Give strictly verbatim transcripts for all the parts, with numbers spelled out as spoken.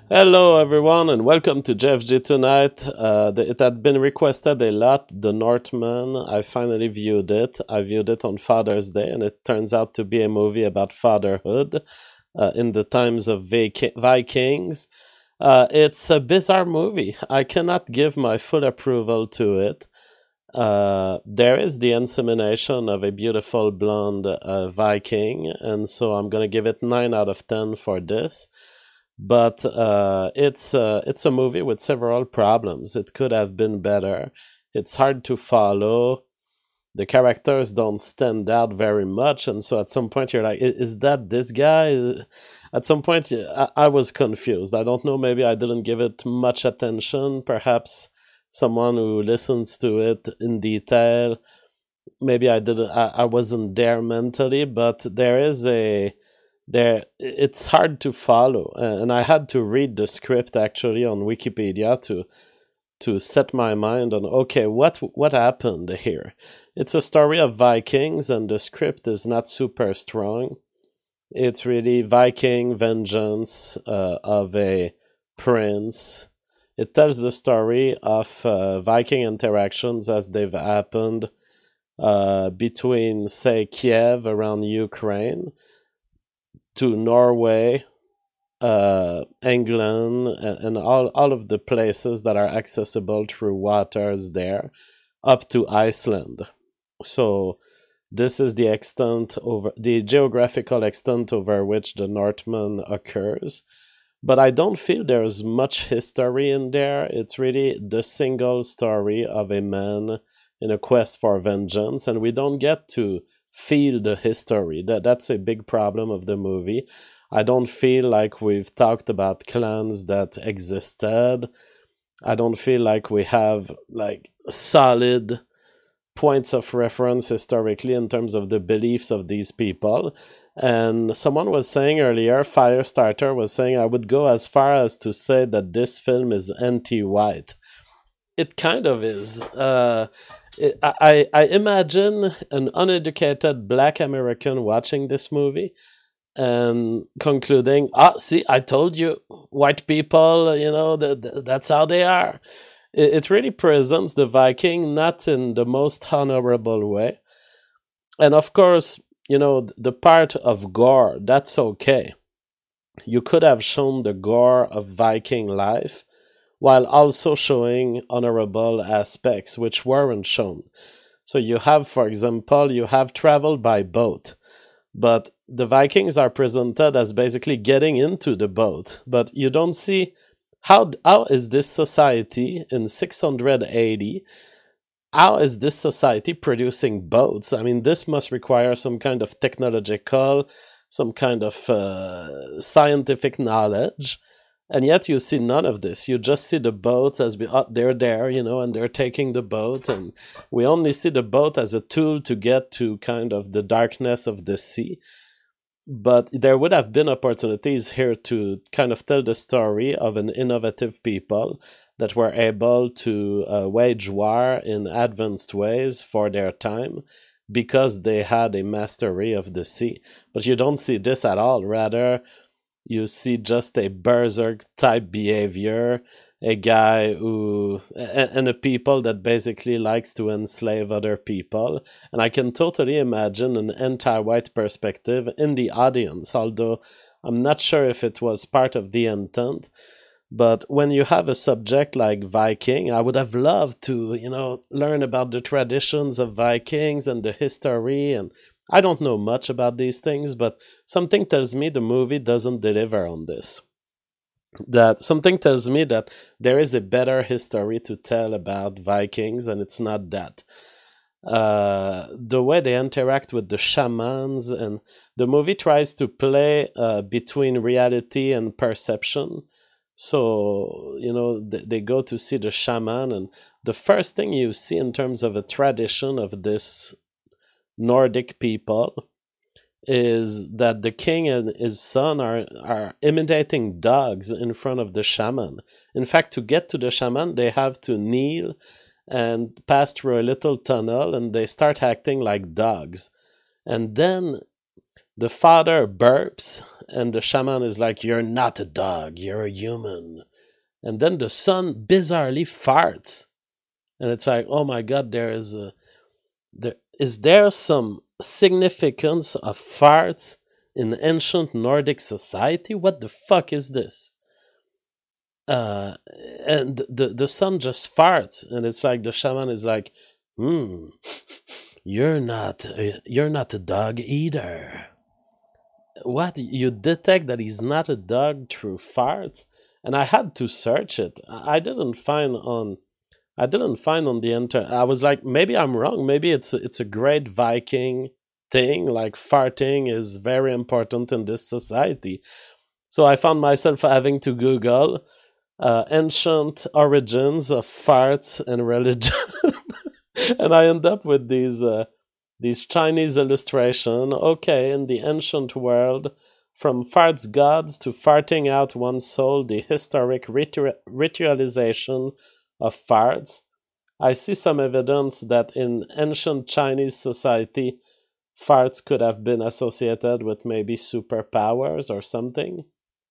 Hello, everyone, and welcome to J F G Tonight. Uh, the, it had been requested a lot, The Northman. I finally viewed it. I viewed it on Father's Day, and it turns out to be a movie about fatherhood uh, in the times of Vic- Vikings. Uh, it's a bizarre movie. I cannot give my full approval to it. Uh, there is the insemination of a beautiful blonde uh, Viking, and so I'm going to give it nine out of ten for this. But uh, it's uh, it's a movie with several problems. It could have been better. It's hard to follow. The characters don't stand out very much, and so at some point you're like, "Is that this guy?" At some point, I, I was confused. I don't know. Maybe I didn't give it much attention. Perhaps someone who listens to it in detail, maybe I didn't. I, I wasn't there mentally, but there is a there it's hard to follow, and I had to read the script actually on Wikipedia to to set my mind on, okay, what what happened here. It's a story of Vikings, and the script is not super strong. It's really Viking vengeance uh, of a prince. It tells the story of uh, Viking interactions as they've happened uh, between, say, Kiev around Ukraine to Norway, uh, England, and, and all, all of the places that are accessible through waters there, up to Iceland. So this is the extent over the geographical extent over which the Northman occurs. But I don't feel there's much history in there. It's really the single story of a man in a quest for vengeance, and we don't get to feel the history. That that's a big problem of the movie. I don't feel like we've talked about clans that existed. I don't feel like we have like solid points of reference historically in terms of the beliefs of these people. And someone was saying earlier, Firestarter was saying, I would go as far as to say that this film is anti-white. It kind of is. Uh, it, I, I imagine an uneducated black American watching this movie and concluding, ah, see, I told you, white people, you know, the, the, that's how they are. It, it really presents the Viking not in the most honorable way. And of course, you know, the part of gore, that's okay. You could have shown the gore of Viking life while also showing honorable aspects which weren't shown. So you have, for example, you have travel by boat, but the Vikings are presented as basically getting into the boat, but you don't see how how is this society in six hundred eighty, how is this society producing boats? I mean, this must require some kind of technological, some kind of uh, scientific knowledge. And yet you see none of this. You just see the boats as be, oh, they're there, you know, and they're taking the boat. And we only see the boat as a tool to get to kind of the darkness of the sea. But there would have been opportunities here to kind of tell the story of an innovative people that were able to uh, wage war in advanced ways for their time because they had a mastery of the sea. But you don't see this at all. Rather, you see just a berserk type behavior, a guy who, and a people that basically likes to enslave other people. And I can totally imagine an anti-white perspective in the audience, although I'm not sure if it was part of the intent. But when you have a subject like Viking, I would have loved to, you know, learn about the traditions of Vikings and the history. And I don't know much about these things, but something tells me the movie doesn't deliver on this. That something tells me that there is a better history to tell about Vikings, and it's not that. Uh, the way they interact with the shamans, and the movie tries to play uh, between reality and perception. So, you know, they, they go to see the shaman, and the first thing you see in terms of a tradition of this Nordic people is that the king and his son are, are imitating dogs in front of the shaman. In fact, to get to the shaman, they have to kneel and pass through a little tunnel, and they start acting like dogs. And then the father burps, and the shaman is like, "You're not a dog, you're a human." And then the son bizarrely farts, and it's like, oh my god, there is a, there is there some significance of farts in ancient Nordic society? What the fuck is this? Uh, and the the son just farts, and it's like the shaman is like, "Hmm, you're not a, you're not a dog either." What, you detect that he's not a dog through farts? And I had to search it. I I didn't find on I didn't find on the internet. I was like, maybe I'm wrong. Maybe it's it's a great Viking thing. Like farting is very important in this society. So I found myself having to Google uh, ancient origins of farts and religion, and I end up with these uh, these Chinese illustration. Okay, in the ancient world, from farts gods to farting out one's soul, the historic ritu- ritualization of farts. I see some evidence that in ancient Chinese society, farts could have been associated with maybe superpowers or something.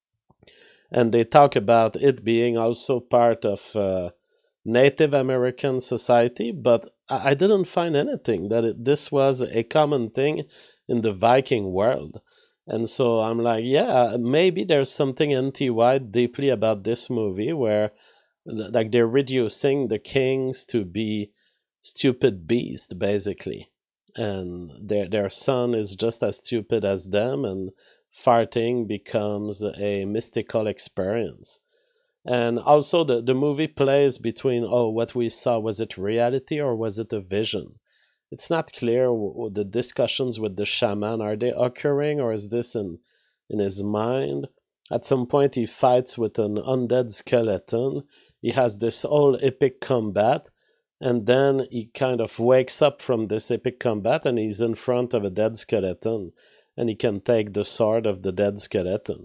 And they talk about it being also part of uh, Native American society, but I, I didn't find anything that it, this was a common thing in the Viking world. And so I'm like, yeah, maybe there's something anti-white deeply about this movie where like they're reducing the kings to be stupid beasts basically, and their their son is just as stupid as them, and farting becomes a mystical experience. And also the, the movie plays between, oh, what we saw, was it reality or was it a vision? It's not clear. W- the discussions with the shaman, are they occurring or is this in in his mind? At some point he fights with an undead skeleton. He has this whole epic combat, and then he kind of wakes up from this epic combat and he's in front of a dead skeleton, and he can take the sword of the dead skeleton.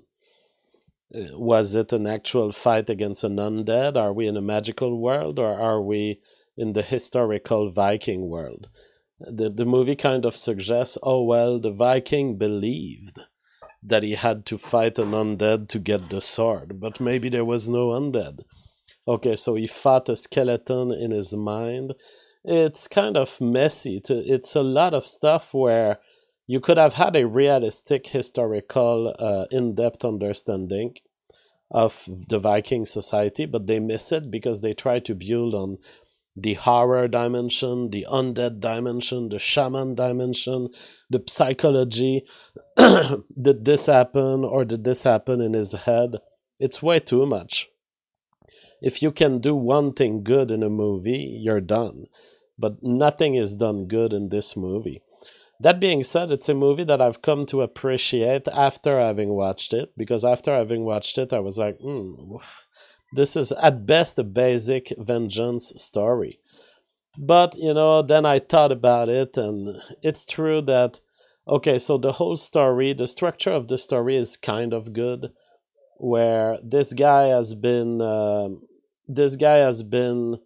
Uh, Was it an actual fight against an undead? Are we in a magical world or are we in the historical Viking world? The, the movie kind of suggests, oh, well, the Viking believed that he had to fight an undead to get the sword, but maybe there was no undead. Okay, so he fought a skeleton in his mind. It's kind of messy. It's a lot of stuff where you could have had a realistic historical uh, in-depth understanding of the Viking society, but they miss it because they try to build on the horror dimension, the undead dimension, the shaman dimension, the psychology. Did this happen or did this happen in his head? It's way too much. If you can do one thing good in a movie, you're done. But nothing is done good in this movie. That being said, it's a movie that I've come to appreciate after having watched it, because after having watched it, I was like, hmm, this is at best a basic vengeance story. But, you know, then I thought about it, and it's true that, okay, so the whole story, the structure of the story is kind of good, where this guy has been, um this guy has been,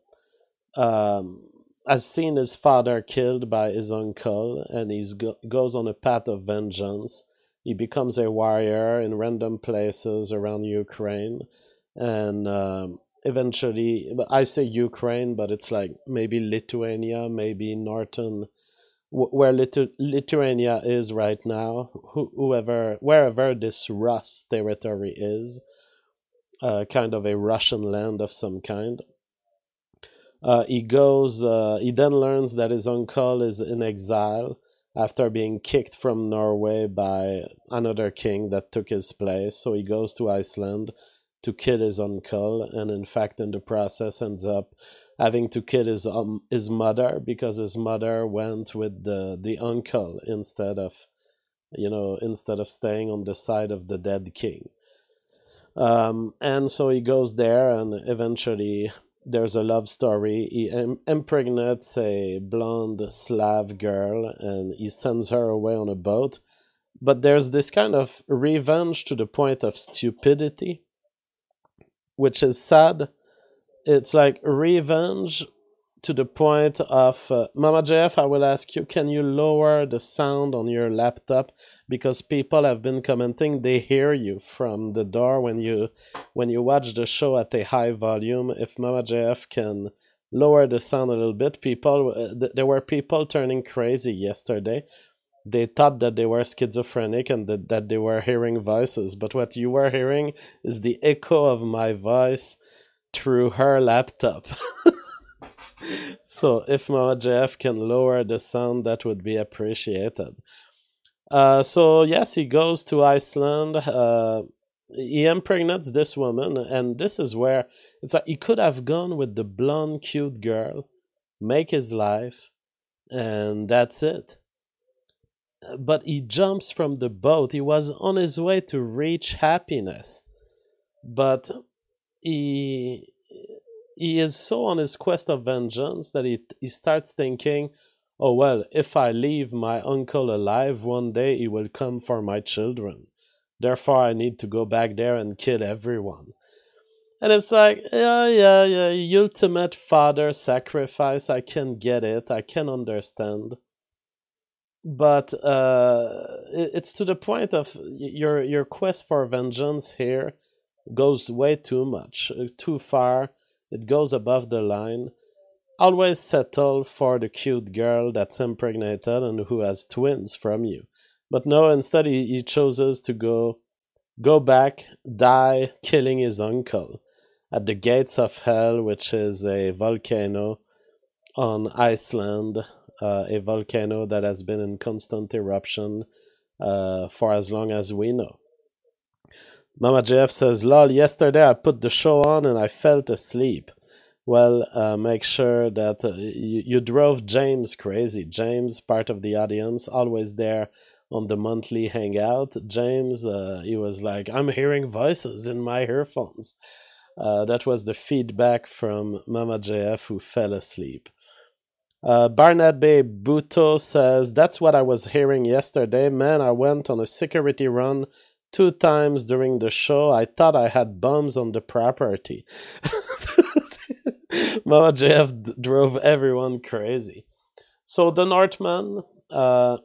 um, has seen his father killed by his uncle, and he go- goes on a path of vengeance. He becomes a warrior in random places around Ukraine, and um, eventually, I say Ukraine, but it's like maybe Lithuania, maybe northern, wh- where Litu- Lithuania is right now. Wh- whoever, wherever this Rus territory is, uh, kind of a Russian land of some kind. Uh, he goes. Uh, he then learns that his uncle is in exile after being kicked from Norway by another king that took his place. So he goes to Iceland to kill his uncle, and in fact, in the process, ends up having to kill his um, his mother because his mother went with the the uncle instead of, you know, instead of staying on the side of the dead king. Um, and so he goes there, and eventually there's a love story. He im- impregnates a blonde Slav girl, and he sends her away on a boat. But there's this kind of revenge to the point of stupidity, which is sad. It's like revenge to the point of uh, Mama J F, I will ask you, can you lower the sound on your laptop, because people have been commenting they hear you from the door when you when you watch the show at a high volume. If Mama J F can lower the sound a little bit, people uh, th- there were people turning crazy yesterday. They thought that they were schizophrenic and that, that they were hearing voices, but what you were hearing is the echo of my voice through her laptop. So if Mama J F can lower the sound, that would be appreciated. Uh, so yes, he goes to Iceland. Uh, he impregnates this woman, and this is where it's like he could have gone with the blonde, cute girl, make his life, and that's it. But he jumps from the boat. He was on his way to reach happiness, but he he is so on his quest of vengeance that he he starts thinking, oh well, if I leave my uncle alive, one day he will come for my children. Therefore, I need to go back there and kill everyone. And it's like, yeah, yeah, yeah, ultimate father sacrifice. I can get it. I can understand. But uh, it's to the point of your your quest for vengeance here goes way too much, uh, too far. It goes above the line. Always settle for the cute girl that's impregnated and who has twins from you. But no, instead he, he chooses to go go back, die, killing his uncle at the gates of hell, which is a volcano on Iceland, uh, a volcano that has been in constant eruption uh, for as long as we know. Mama J F says, lol, yesterday I put the show on and I felt asleep. Well, uh, make sure that uh, you, you drove James crazy. James, part of the audience, always there on the monthly hangout. James, uh, he was like, I'm hearing voices in my earphones. Uh, that was the feedback from Mama J F, who fell asleep. Uh, Barnett Bay Buto says, that's what I was hearing yesterday. Man, I went on a security run two times during the show. I thought I had bombs on the property. Mama J F d- drove everyone crazy. So the Northman, uh,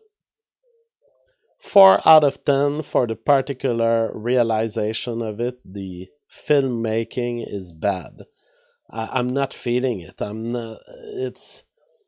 four out of ten for the particular realization of it. The filmmaking is bad. I, I'm not feeling it. I'm not. It's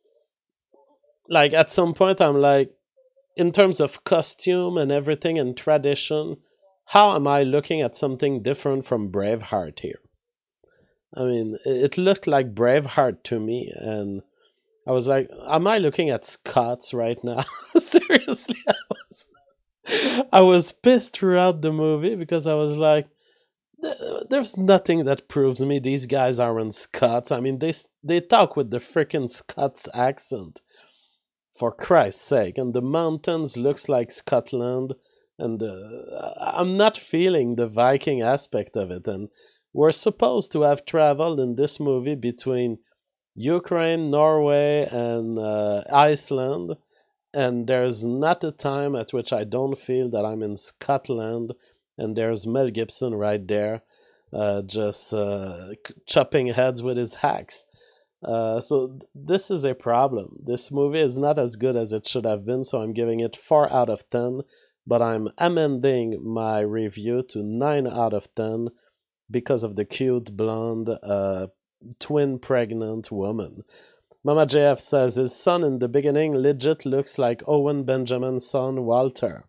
like at some point I'm like, in terms of costume and everything and tradition, how am I looking at something different from Braveheart here? I mean, it looked like Braveheart to me, and I was like, am I looking at Scots right now? Seriously, I was, I was pissed throughout the movie because I was like, there's nothing that proves me these guys aren't Scots. I mean, they they talk with the freaking Scots accent, for Christ's sake, and the mountains looks like Scotland, and uh, I'm not feeling the Viking aspect of it. And we're supposed to have traveled in this movie between Ukraine, Norway, and uh, Iceland, and there's not a time at which I don't feel that I'm in Scotland, and there's Mel Gibson right there, uh, just uh, chopping heads with his axe. Uh, so th- this is a problem. This movie is not as good as it should have been, so I'm giving it four out of ten, but I'm amending my review to nine out of ten because of the cute blonde uh, twin pregnant woman. Mama J F says his son in the beginning legit looks like Owen Benjamin's son Walter.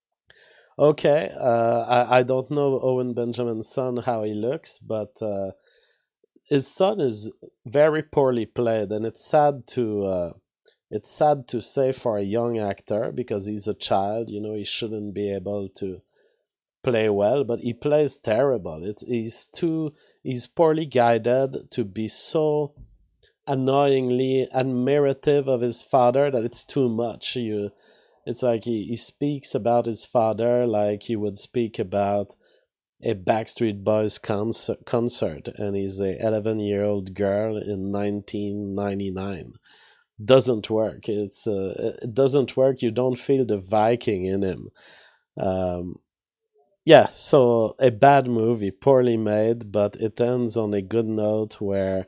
Okay, uh, I, I don't know Owen Benjamin's son how he looks, but uh, his son is very poorly played, and it's sad to uh, it's sad to say for a young actor because he's a child. You know, he shouldn't be able to play well, but he plays terrible. It's he's too he's poorly guided to be so annoyingly admirative of his father that it's too much. You, it's like he, he speaks about his father like he would speak about a Backstreet Boys concert, concert and he's a eleven year old girl in nineteen ninety-nine. Doesn't work. It's uh, it doesn't work. You don't feel the Viking in him. Um, yeah, so a bad movie, poorly made, but it ends on a good note where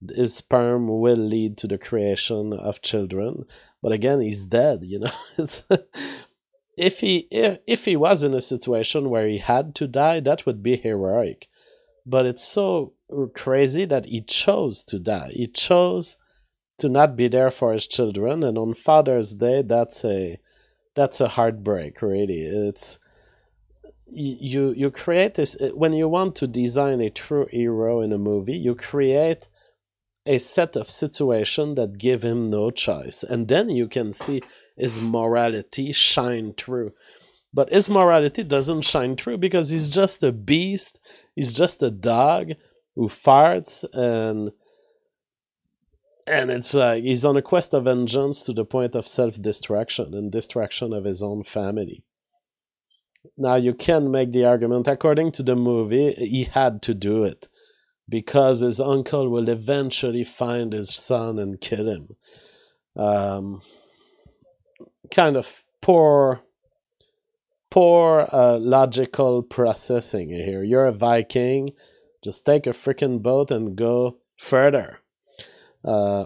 his sperm will lead to the creation of children. But again, he's dead, you know. It's, if he if, if he was in a situation where he had to die, that would be heroic. But it's so crazy that he chose to die. He chose to not be there for his children, and on Father's Day, that's a that's a heartbreak. Really, it's you you create this when you want to design a true hero in a movie. You create a set of situations that give him no choice, and then you can see his morality shine through. But his morality doesn't shine through because he's just a beast. He's just a dog who farts, and and it's like he's on a quest of vengeance to the point of self-destruction and destruction of his own family. Now you can make the argument, according to the movie, he had to do it because his uncle will eventually find his son and kill him. Um, kind of poor, poor uh, logical processing here. You're a Viking, just take a freaking boat and go further. Uh,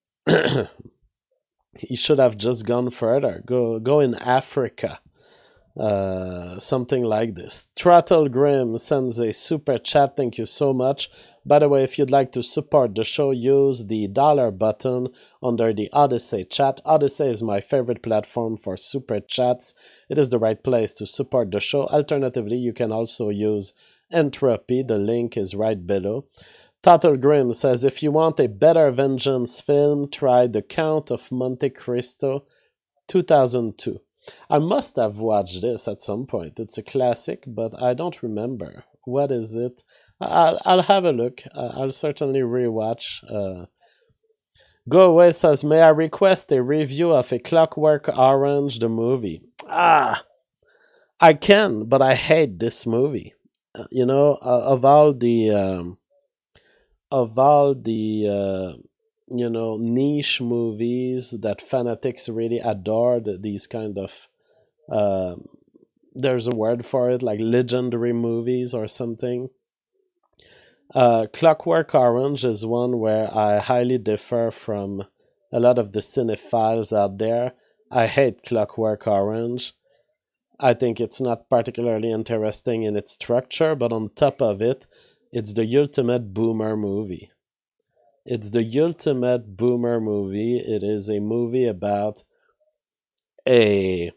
he should have just gone further. Go, go in Africa. Uh, something like this. Throttle Grim sends a super chat. Thank you so much. By the way, if you'd like to support the show, use the dollar button under the Odyssey chat. Odyssey is my favorite platform for super chats. It is the right place to support the show. Alternatively, you can also use Entropy. The link is right below. Throttle Grim says, if you want a better vengeance film, try The Count of Monte Cristo two thousand two. I must have watched this at some point. It's a classic, but I don't remember. What is it? I'll, I'll have a look. I'll certainly rewatch. Uh, Go Away says, may I request a review of A Clockwork Orange, the movie? Ah, I can, but I hate this movie. Uh, you know, uh, of all the... Um, of all the... Uh, you know, niche movies that fanatics really adored, these kind of, uh, there's a word for it, like legendary movies or something. Uh, Clockwork Orange is one where I highly differ from a lot of the cinephiles out there. I hate Clockwork Orange. I think it's not particularly interesting in its structure, but on top of it, it's the ultimate boomer movie. It's the ultimate boomer movie. It is a movie about a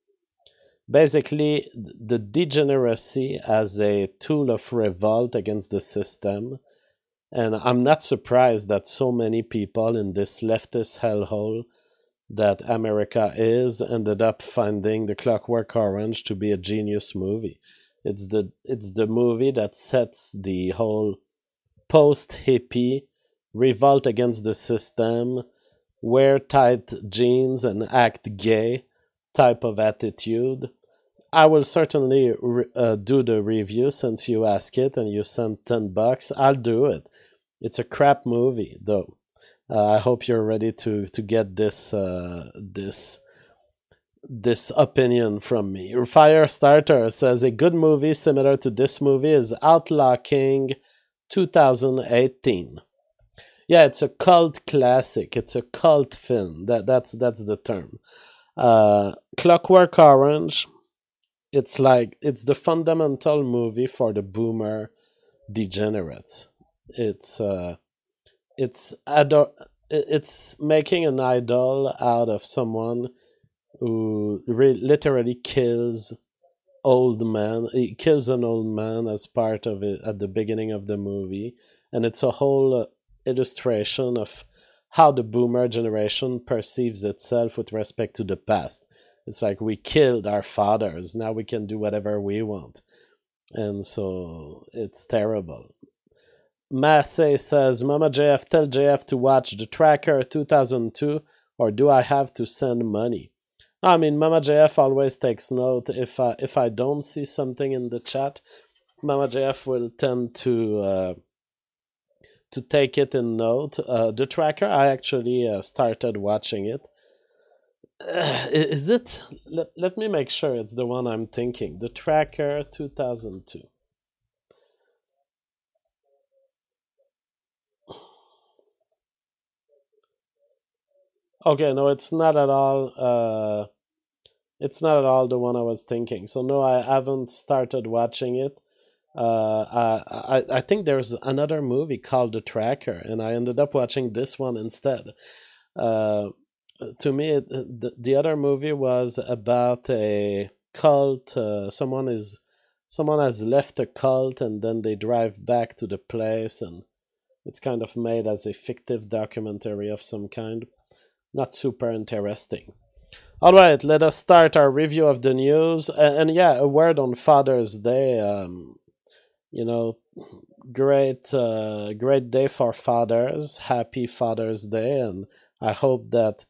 basically the degeneracy as a tool of revolt against the system. And I'm not surprised that so many people in this leftist hellhole that America is ended up finding The Clockwork Orange to be a genius movie. It's the it's the movie that sets the whole post-hippie revolt against the system, wear tight jeans and act gay type of attitude. I will certainly re- uh, do the review since you ask it and you sent ten bucks. I'll do it. It's a crap movie though. Uh, I hope you're ready to to get this uh, this this opinion from me. Firestarter says a good movie similar to this movie is Outlaw King twenty eighteen. Yeah, it's a cult classic. It's a cult film. That that's that's the term. Uh, Clockwork Orange. It's like it's the fundamental movie for the boomer degenerates. It's uh, it's ador- It's making an idol out of someone who re- literally kills old man. He kills an old man as part of it at the beginning of the movie, and it's a whole uh, illustration of how the boomer generation perceives itself with respect to the past. It's like we killed our fathers, now we can do whatever we want. And so it's terrible. Massey says, Mama J F, tell J F to watch The Tracker two thousand two, or do I have to send money? I mean, Mama J F always takes note. If I, if I don't see something in the chat, Mama J F will tend to uh, to take it in note. Uh, the Tracker, I actually uh, started watching it. Uh, is it? Let, let me make sure it's the one I'm thinking. The Tracker two thousand two. Okay, no, it's not at all. Uh, it's not at all the one I was thinking. So no, I haven't started watching it. Uh, I, I I think there's another movie called The Tracker, and I ended up watching this one instead. Uh, to me, it, the the other movie was about a cult. Uh, someone is someone has left a cult, and then they drive back to the place, and it's kind of made as a fictive documentary of some kind. Not super interesting. All right, let us start our review of the news. And, and yeah, a word on Father's Day. Um, you know, great, uh, great day for fathers. Happy Father's Day, and I hope that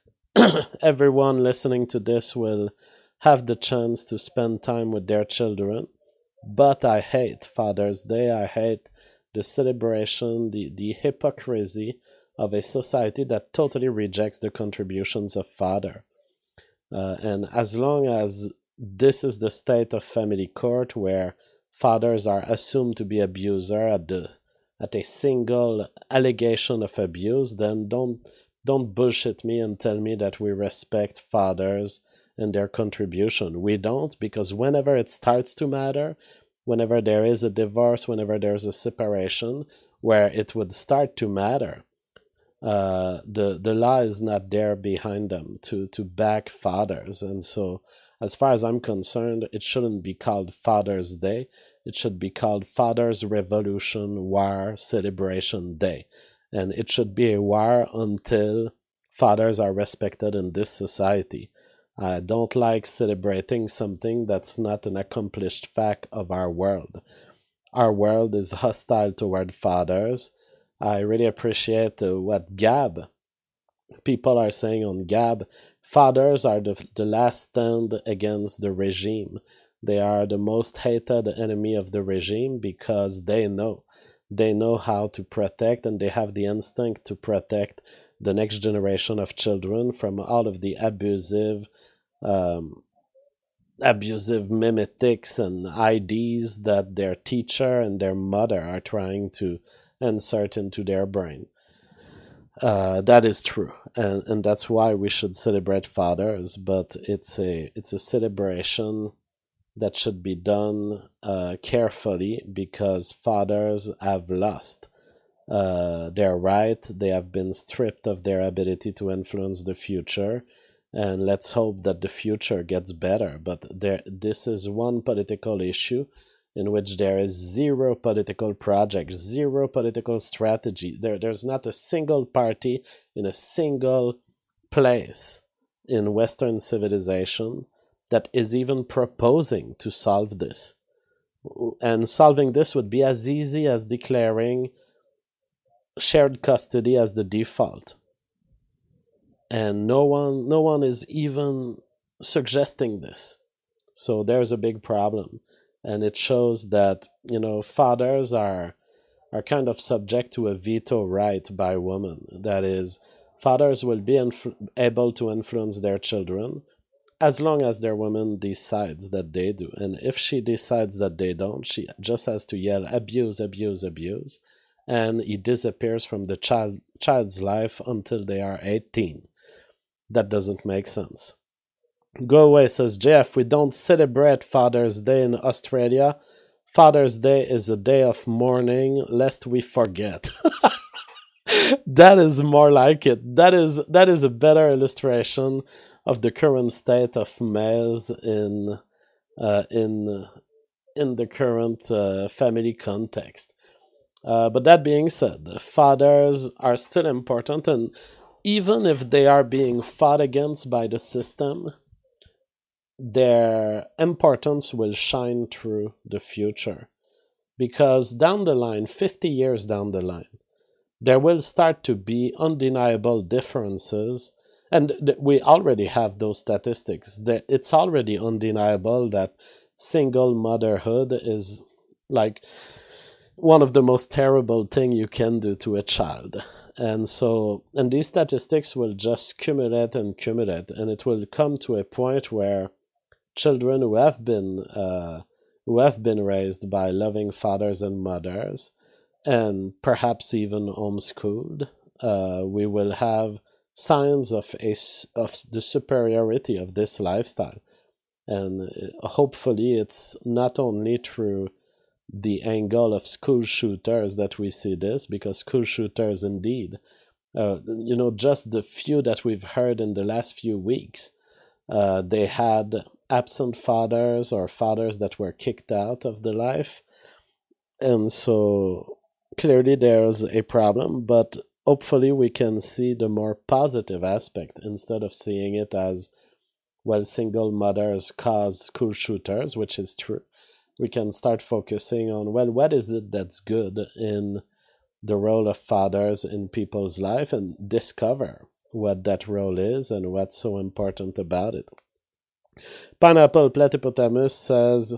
everyone listening to this will have the chance to spend time with their children. But I hate Father's Day. I hate the celebration, the, the hypocrisy of a society that totally rejects the contributions of father. Uh, and as long as this is the state of family court where fathers are assumed to be abuser at the at a single allegation of abuse, then don't don't bullshit me and tell me that we respect fathers and their contribution. We don't, because whenever it starts to matter, whenever there is a divorce, whenever there's a separation, where it would start to matter, uh, the the law is not there behind them to to back fathers. And so, as far as I'm concerned, it shouldn't be called Father's Day. It should be called Father's Revolution War Celebration Day, and it should be a war until fathers are respected in this society. I don't like celebrating something that's not an accomplished fact of our world. Our world is hostile toward fathers. I really appreciate uh, what Gab, people are saying on Gab. Fathers are the, the last stand against the regime. They are the most hated enemy of the regime because they know. They know how to protect, and they have the instinct to protect the next generation of children from all of the abusive um, abusive mimetics and I Ds that their teacher and their mother are trying to insert into their brain. Uh, that is true, and and that's why we should celebrate fathers. But it's a it's a celebration that should be done uh, carefully, because fathers have lost uh, their right. They have been stripped of their ability to influence the future, and let's hope that the future gets better. But there, this is one political issue in which there is zero political project, zero political strategy. There, there's not a single party in a single place in Western civilization that is even proposing to solve this. And solving this would be as easy as declaring shared custody as the default. And no one no one is even suggesting this. So there's a big problem. And it shows that, you know, fathers are are kind of subject to a veto right by women. That is, fathers will be inf- able to influence their children as long as their woman decides that they do. And if she decides that they don't, she just has to yell abuse, abuse, abuse, and he disappears from the child child's life until they are eighteen. That doesn't make sense. Go away, says Jeff. We don't celebrate Father's Day in Australia. Father's Day is a day of mourning, lest we forget. That is more like it. That is that is a better illustration of the current state of males in uh, in in the current uh, family context. Uh, but that being said, fathers are still important, and even if they are being fought against by the system, their importance will shine through the future. Because down the line, fifty years down the line, there will start to be undeniable differences. And th- we already have those statistics. That it's already undeniable that single motherhood is like one of the most terrible thing you can do to a child. And so, and these statistics will just cumulate and cumulate, and it will come to a point where children who have been uh, who have been raised by loving fathers and mothers, and perhaps even homeschooled, uh, we will have signs of a of the superiority of this lifestyle. And hopefully it's not only through the angle of school shooters that we see this, because school shooters indeed, uh, you know, just the few that we've heard in the last few weeks, uh, they had absent fathers or fathers that were kicked out of the life. And so clearly there's a problem, but hopefully we can see the more positive aspect instead of seeing it as, well, single mothers cause school shooters, which is true. We can start focusing on, well, what is it that's good in the role of fathers in people's life, and discover what that role is and what's so important about it. Pineapple Platypotamus says,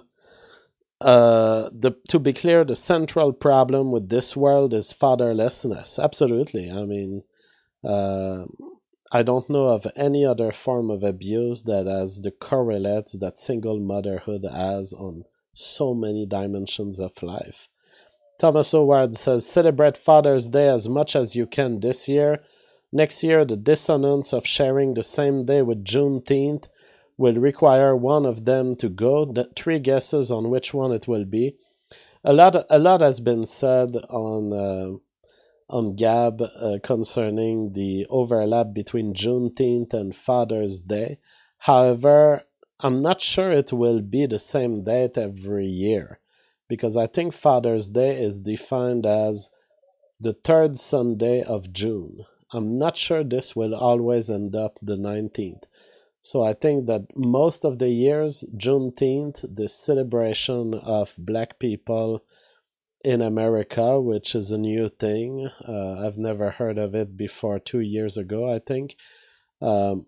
uh, the, to be clear, the central problem with this world is fatherlessness. Absolutely. I mean, uh, I don't know of any other form of abuse that has the correlates that single motherhood has on so many dimensions of life. Thomas Howard says, celebrate Father's Day as much as you can this year. Next year, the dissonance of sharing the same day with Juneteenth will require one of them to go. The three guesses on which one it will be. A lot, a lot has been said on uh, on Gab uh, concerning the overlap between Juneteenth and Father's Day. However, I'm not sure it will be the same date every year, because I think Father's Day is defined as the third Sunday of June. I'm not sure this will always end up the nineteenth. So I think that most of the years, Juneteenth, the celebration of Black people in America, which is a new thing. Uh, I've never heard of it before two years ago, I think. Um,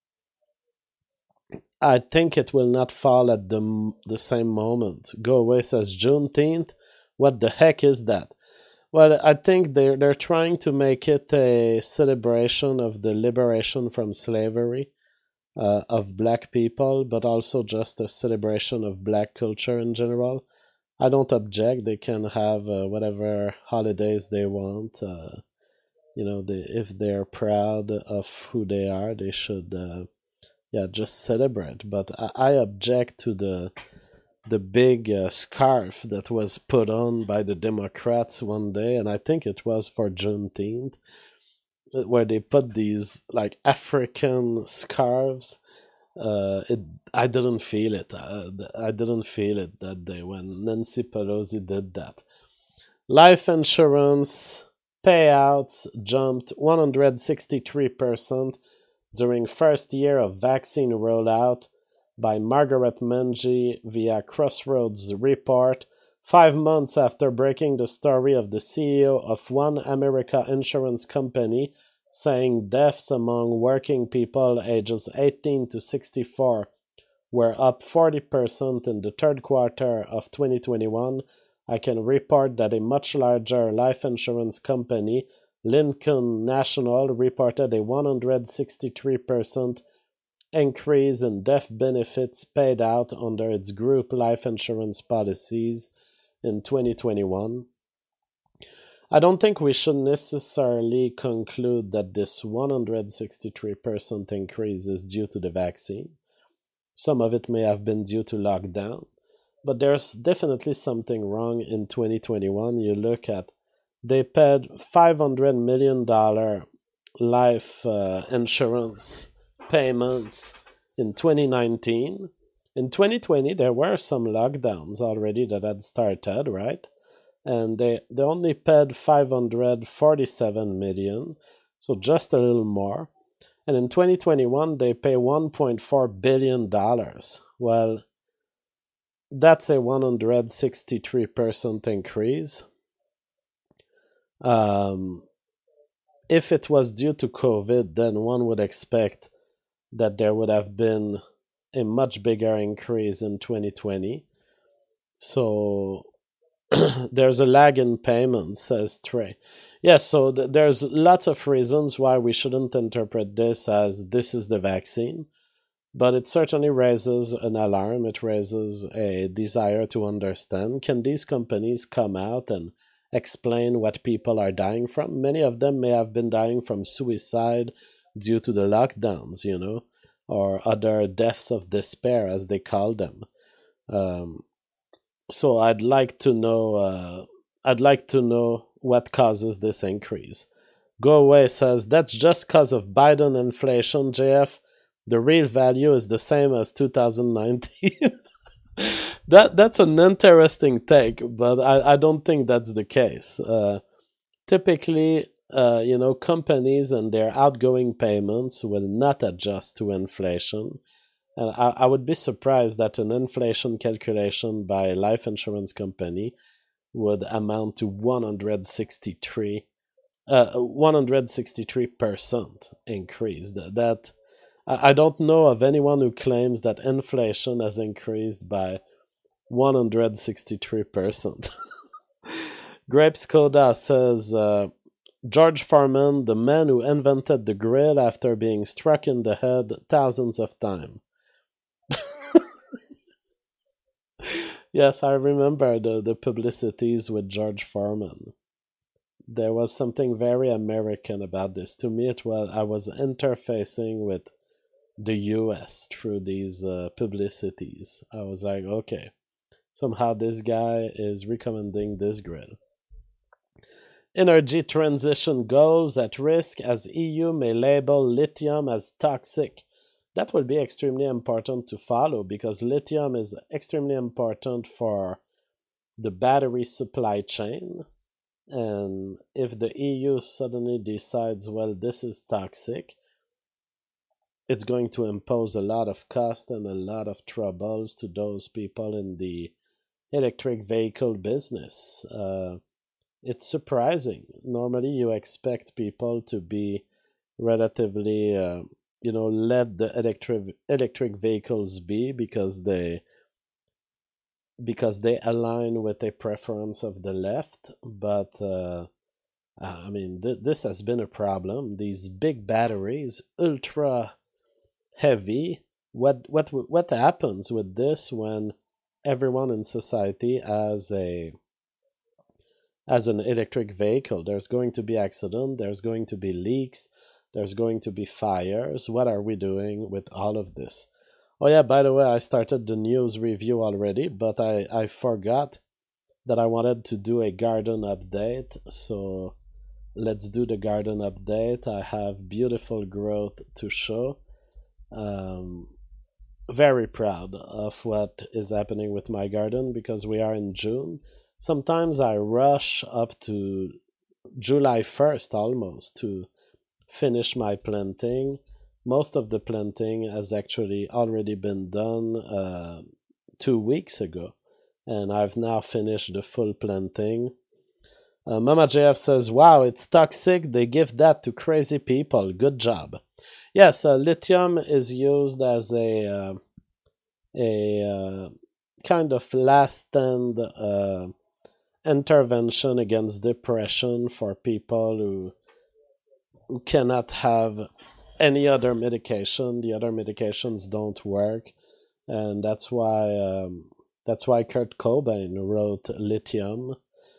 I think it will not fall at the, the same moment. Go Away says Juneteenth. What the heck is that? Well, I think they're, they're trying to make it a celebration of the liberation from slavery uh, of Black people, but also just a celebration of Black culture in general. I don't object. They can have uh, whatever holidays they want. Uh, you know, they, if they're proud of who they are, they should, uh, yeah, just celebrate. But I, I object to the the big uh, scarf that was put on by the Democrats one day, and I think it was for Juneteenth, where they put these like African scarves. Uh, it I didn't feel it. Uh, I didn't feel it that day when Nancy Pelosi did that. Life insurance payouts jumped one hundred sixty-three percent during first year of vaccine rollout by Margaret Mengy via Crossroads report, five months after breaking the story of the C E O of One America Insurance Company saying deaths among working people ages eighteen to sixty-four were up forty percent in the third quarter of twenty twenty-one, I can report that a much larger life insurance company, Lincoln National, reported a one hundred sixty-three percent increase in death benefits paid out under its group life insurance policies in twenty twenty-one. I don't think we should necessarily conclude that this one hundred sixty-three percent increase is due to the vaccine. Some of it may have been due to lockdown, but there's definitely something wrong in twenty twenty-one. You look at, they paid five hundred million dollars life uh, insurance payments in twenty nineteen. In twenty twenty, there were some lockdowns already that had started, right? And they, they only paid five hundred forty-seven million dollars, so just a little more. And in twenty twenty-one, they pay one point four billion dollars. Well, that's a one hundred sixty-three percent increase. Um, if it was due to COVID, then one would expect that there would have been a much bigger increase in twenty twenty. So there's a lag in payments, says Trey. Yes, so th- there's lots of reasons why we shouldn't interpret this as this is the vaccine, but it certainly raises an alarm. It raises a desire to understand. Can these companies come out and explain what people are dying from? Many of them may have been dying from suicide, due to the lockdowns, you know, or other deaths of despair, as they call them. Um, so I'd like to know. Uh, I'd like to know what causes this increase. Go Away says that's just cause of Biden inflation, J F. The real value is the same as two thousand nineteen. that that's an interesting take, but I, I don't think that's the case. Uh, typically, uh, you know, companies and their outgoing payments will not adjust to inflation. And I, I would be surprised that an inflation calculation by a life insurance company would amount to one hundred sixty-three uh, one hundred sixty-three percent increase. That, that I I don't know of anyone who claims that inflation has increased by one hundred sixty-three percent. Grapes Coda says uh, George Foreman, the man who invented the grill after being struck in the head thousands of times. Yes, I remember the, the publicities with George Foreman. There was something very American about this. To me, it was I was interfacing with the U S through these uh, publicities. I was like, okay, somehow this guy is recommending this grill. Energy transition goals at risk as E U may label lithium as toxic. That will be extremely important to follow because lithium is extremely important for the battery supply chain. And if the E U suddenly decides, well, this is toxic, it's going to impose a lot of cost and a lot of troubles to those people in the electric vehicle business. Uh, it's surprising. Normally, you expect people to be relatively, uh, you know, let the electric electric vehicles be because they because they align with a preference of the left. But uh, I mean, th- this has been a problem. These big batteries, ultra heavy. What what what happens with this when everyone in society has a as an electric vehicle? There's going to be accident, there's going to be leaks, there's going to be fires. What are we doing with all of this? Oh yeah, by the way, I started the news review already, but I, I forgot that I wanted to do a garden update. So let's do the garden update. I have beautiful growth to show. Um, very proud of what is happening with my garden because we are in June. Sometimes I rush up to July first almost to finish my planting. Most of the planting has actually already been done uh, two weeks ago, and I've now finished the full planting. Uh, Mama J F says, wow, it's toxic. They give that to crazy people. Good job. Yes, uh, lithium is used as a, uh, a uh, kind of last stand uh, intervention against depression for people who, who cannot have any other medication. The other medications don't work. And that's why um, that's why Kurt Cobain wrote Lithium.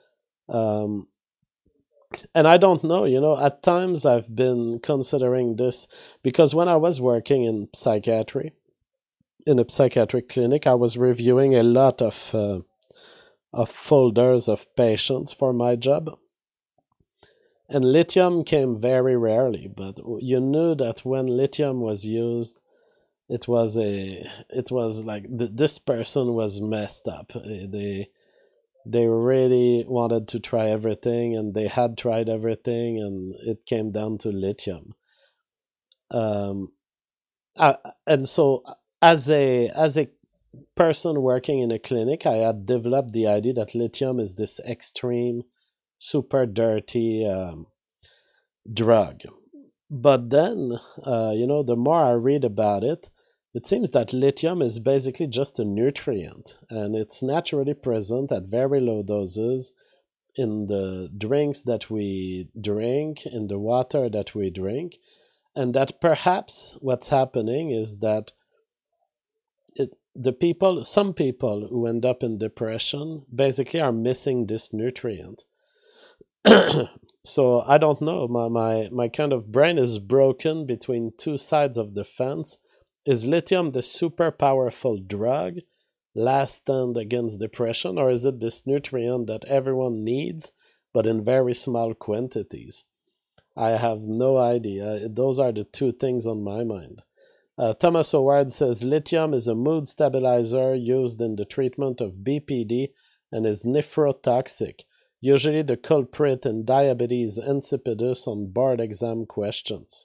Um, and I don't know, you know, at times I've been considering this because when I was working in psychiatry, in a psychiatric clinic, I was reviewing a lot of uh, of folders of patients for my job. And lithium came very rarely, but you knew that when lithium was used, it was a it was like th- this person was messed up. They they really wanted to try everything and they had tried everything and it came down to lithium. Um, I, and so as a as a person working in a clinic, I had developed the idea that lithium is this extreme, super dirty um, drug. But then, uh, you know, the more I read about it, it seems that lithium is basically just a nutrient and it's naturally present at very low doses in the drinks that we drink, in the water that we drink, and that perhaps what's happening is that it, the people, some people who end up in depression basically are missing this nutrient. So I don't know. My, my my kind of brain is broken between two sides of the fence. Is lithium the super powerful drug, last stand against depression, or is it this nutrient that everyone needs, but in very small quantities? I have no idea. Those are the two things on my mind. Uh, Thomas Howard says lithium is a mood stabilizer used in the treatment of B P D and is nephrotoxic, usually the culprit in diabetes insipidus on board exam questions.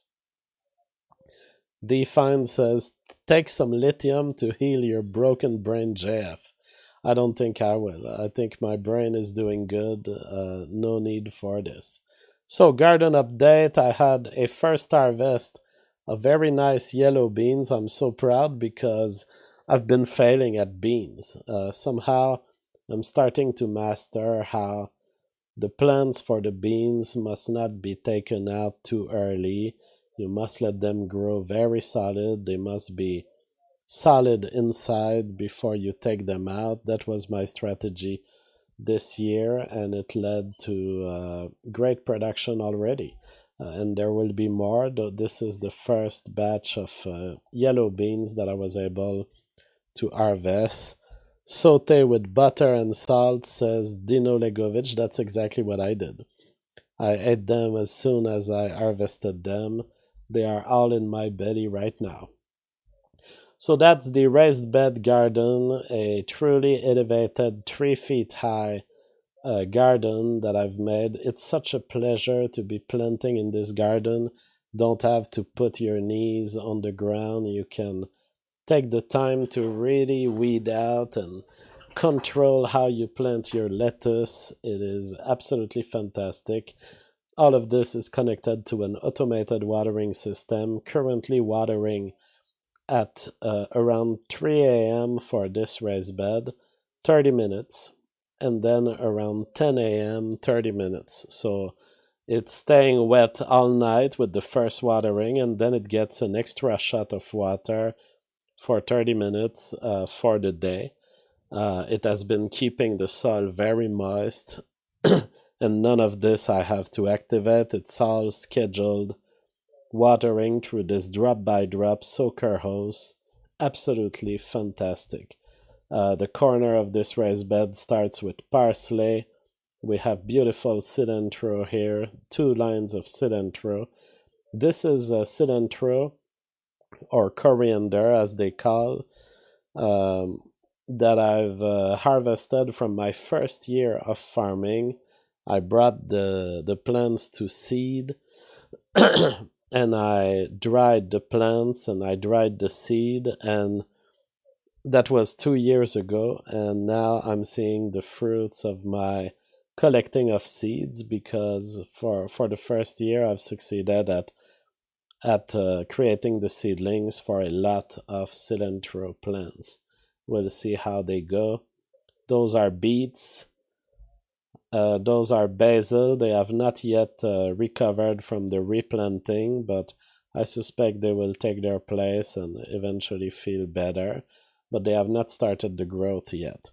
Define says, take some lithium to heal your broken brain, J F. I don't think I will. I think my brain is doing good. Uh, no need for this. So, garden update. I had a first harvest of very nice yellow beans. I'm so proud because I've been failing at beans. Uh, somehow, I'm starting to master how the plants for the beans must not be taken out too early. You must let them grow very solid. They must be solid inside before you take them out. That was my strategy this year, and it led to uh, great production already. Uh, and there will be more, though this is the first batch of uh, yellow beans that I was able to harvest. Saute with butter and salt, says Dino Legovich. That's exactly what I did. I ate them as soon as I harvested them. They are all in my belly right now. So that's the raised bed garden, a truly elevated three feet high uh, garden that I've made. It's such a pleasure to be planting in this garden. Don't have to put your knees on the ground. You can take the time to really weed out and control how you plant your lettuce. It is absolutely fantastic. All of this is connected to an automated watering system, currently watering at uh, around three a.m. for this raised bed, thirty minutes, and then around ten a.m., thirty minutes. So it's staying wet all night with the first watering, and then it gets an extra shot of water for thirty minutes uh, for the day. Uh, it has been keeping the soil very moist, and none of this I have to activate. It's all scheduled watering through this drop by drop soaker hose. Absolutely fantastic. Uh, the corner of this raised bed starts with parsley. We have beautiful cilantro here, two lines of cilantro. This is a cilantro, or coriander as they call, um, that I've uh, harvested from my first year of farming. I brought the, the plants to seed and I dried the plants and I dried the seed, and that was two years ago. And now I'm seeing the fruits of my collecting of seeds, because for for the first year I've succeeded at at uh, creating the seedlings for a lot of cilantro plants. We'll see how they go. Those are beets. Uh, those are basil. They have not yet uh, recovered from the replanting, but I suspect they will take their place and eventually feel better. But they have not started the growth yet.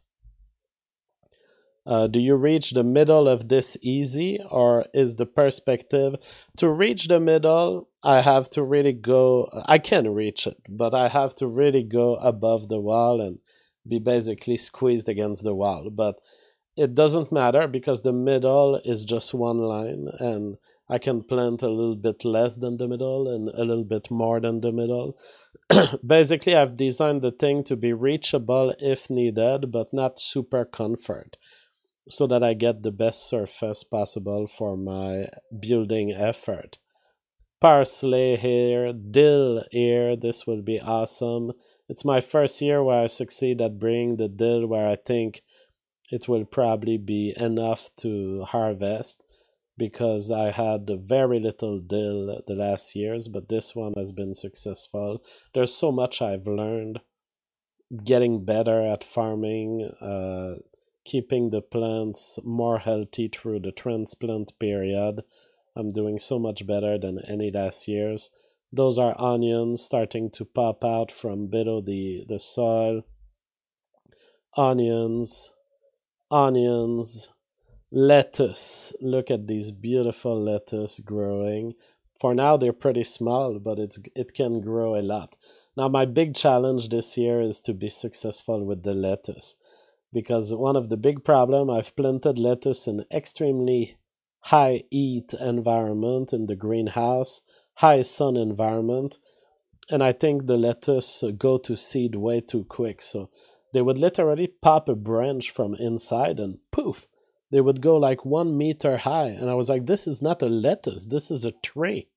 Uh, do you reach the middle of this easy, or is the perspective to reach the middle? I have to really go. I can reach it, but I have to really go above the wall and be basically squeezed against the wall. But it doesn't matter because the middle is just one line, and I can plant a little bit less than the middle and a little bit more than the middle. Basically, I've designed the thing to be reachable if needed, but not super comfort, so that I get the best surface possible for my building effort. Parsley here, dill here, this will be awesome. It's my first year where I succeed at bringing the dill where I think it will probably be enough to harvest, because I had very little dill the last years, but this one has been successful. There's so much I've learned getting better at farming, uh, keeping the plants more healthy through the transplant period. I'm doing so much better than any last years. Those are onions starting to pop out from below the, the soil. Onions, onions, lettuce. Look at these beautiful lettuce growing. For now, they're pretty small, but it's it can grow a lot. Now, my big challenge this year is to be successful with the lettuce, because one of the big problem, I've planted lettuce in extremely high heat environment in the greenhouse, high sun environment, and I think the lettuce go to seed way too quick. So they would literally pop a branch from inside and poof, they would go like one meter high. And I was like, this is not a lettuce, this is a tree.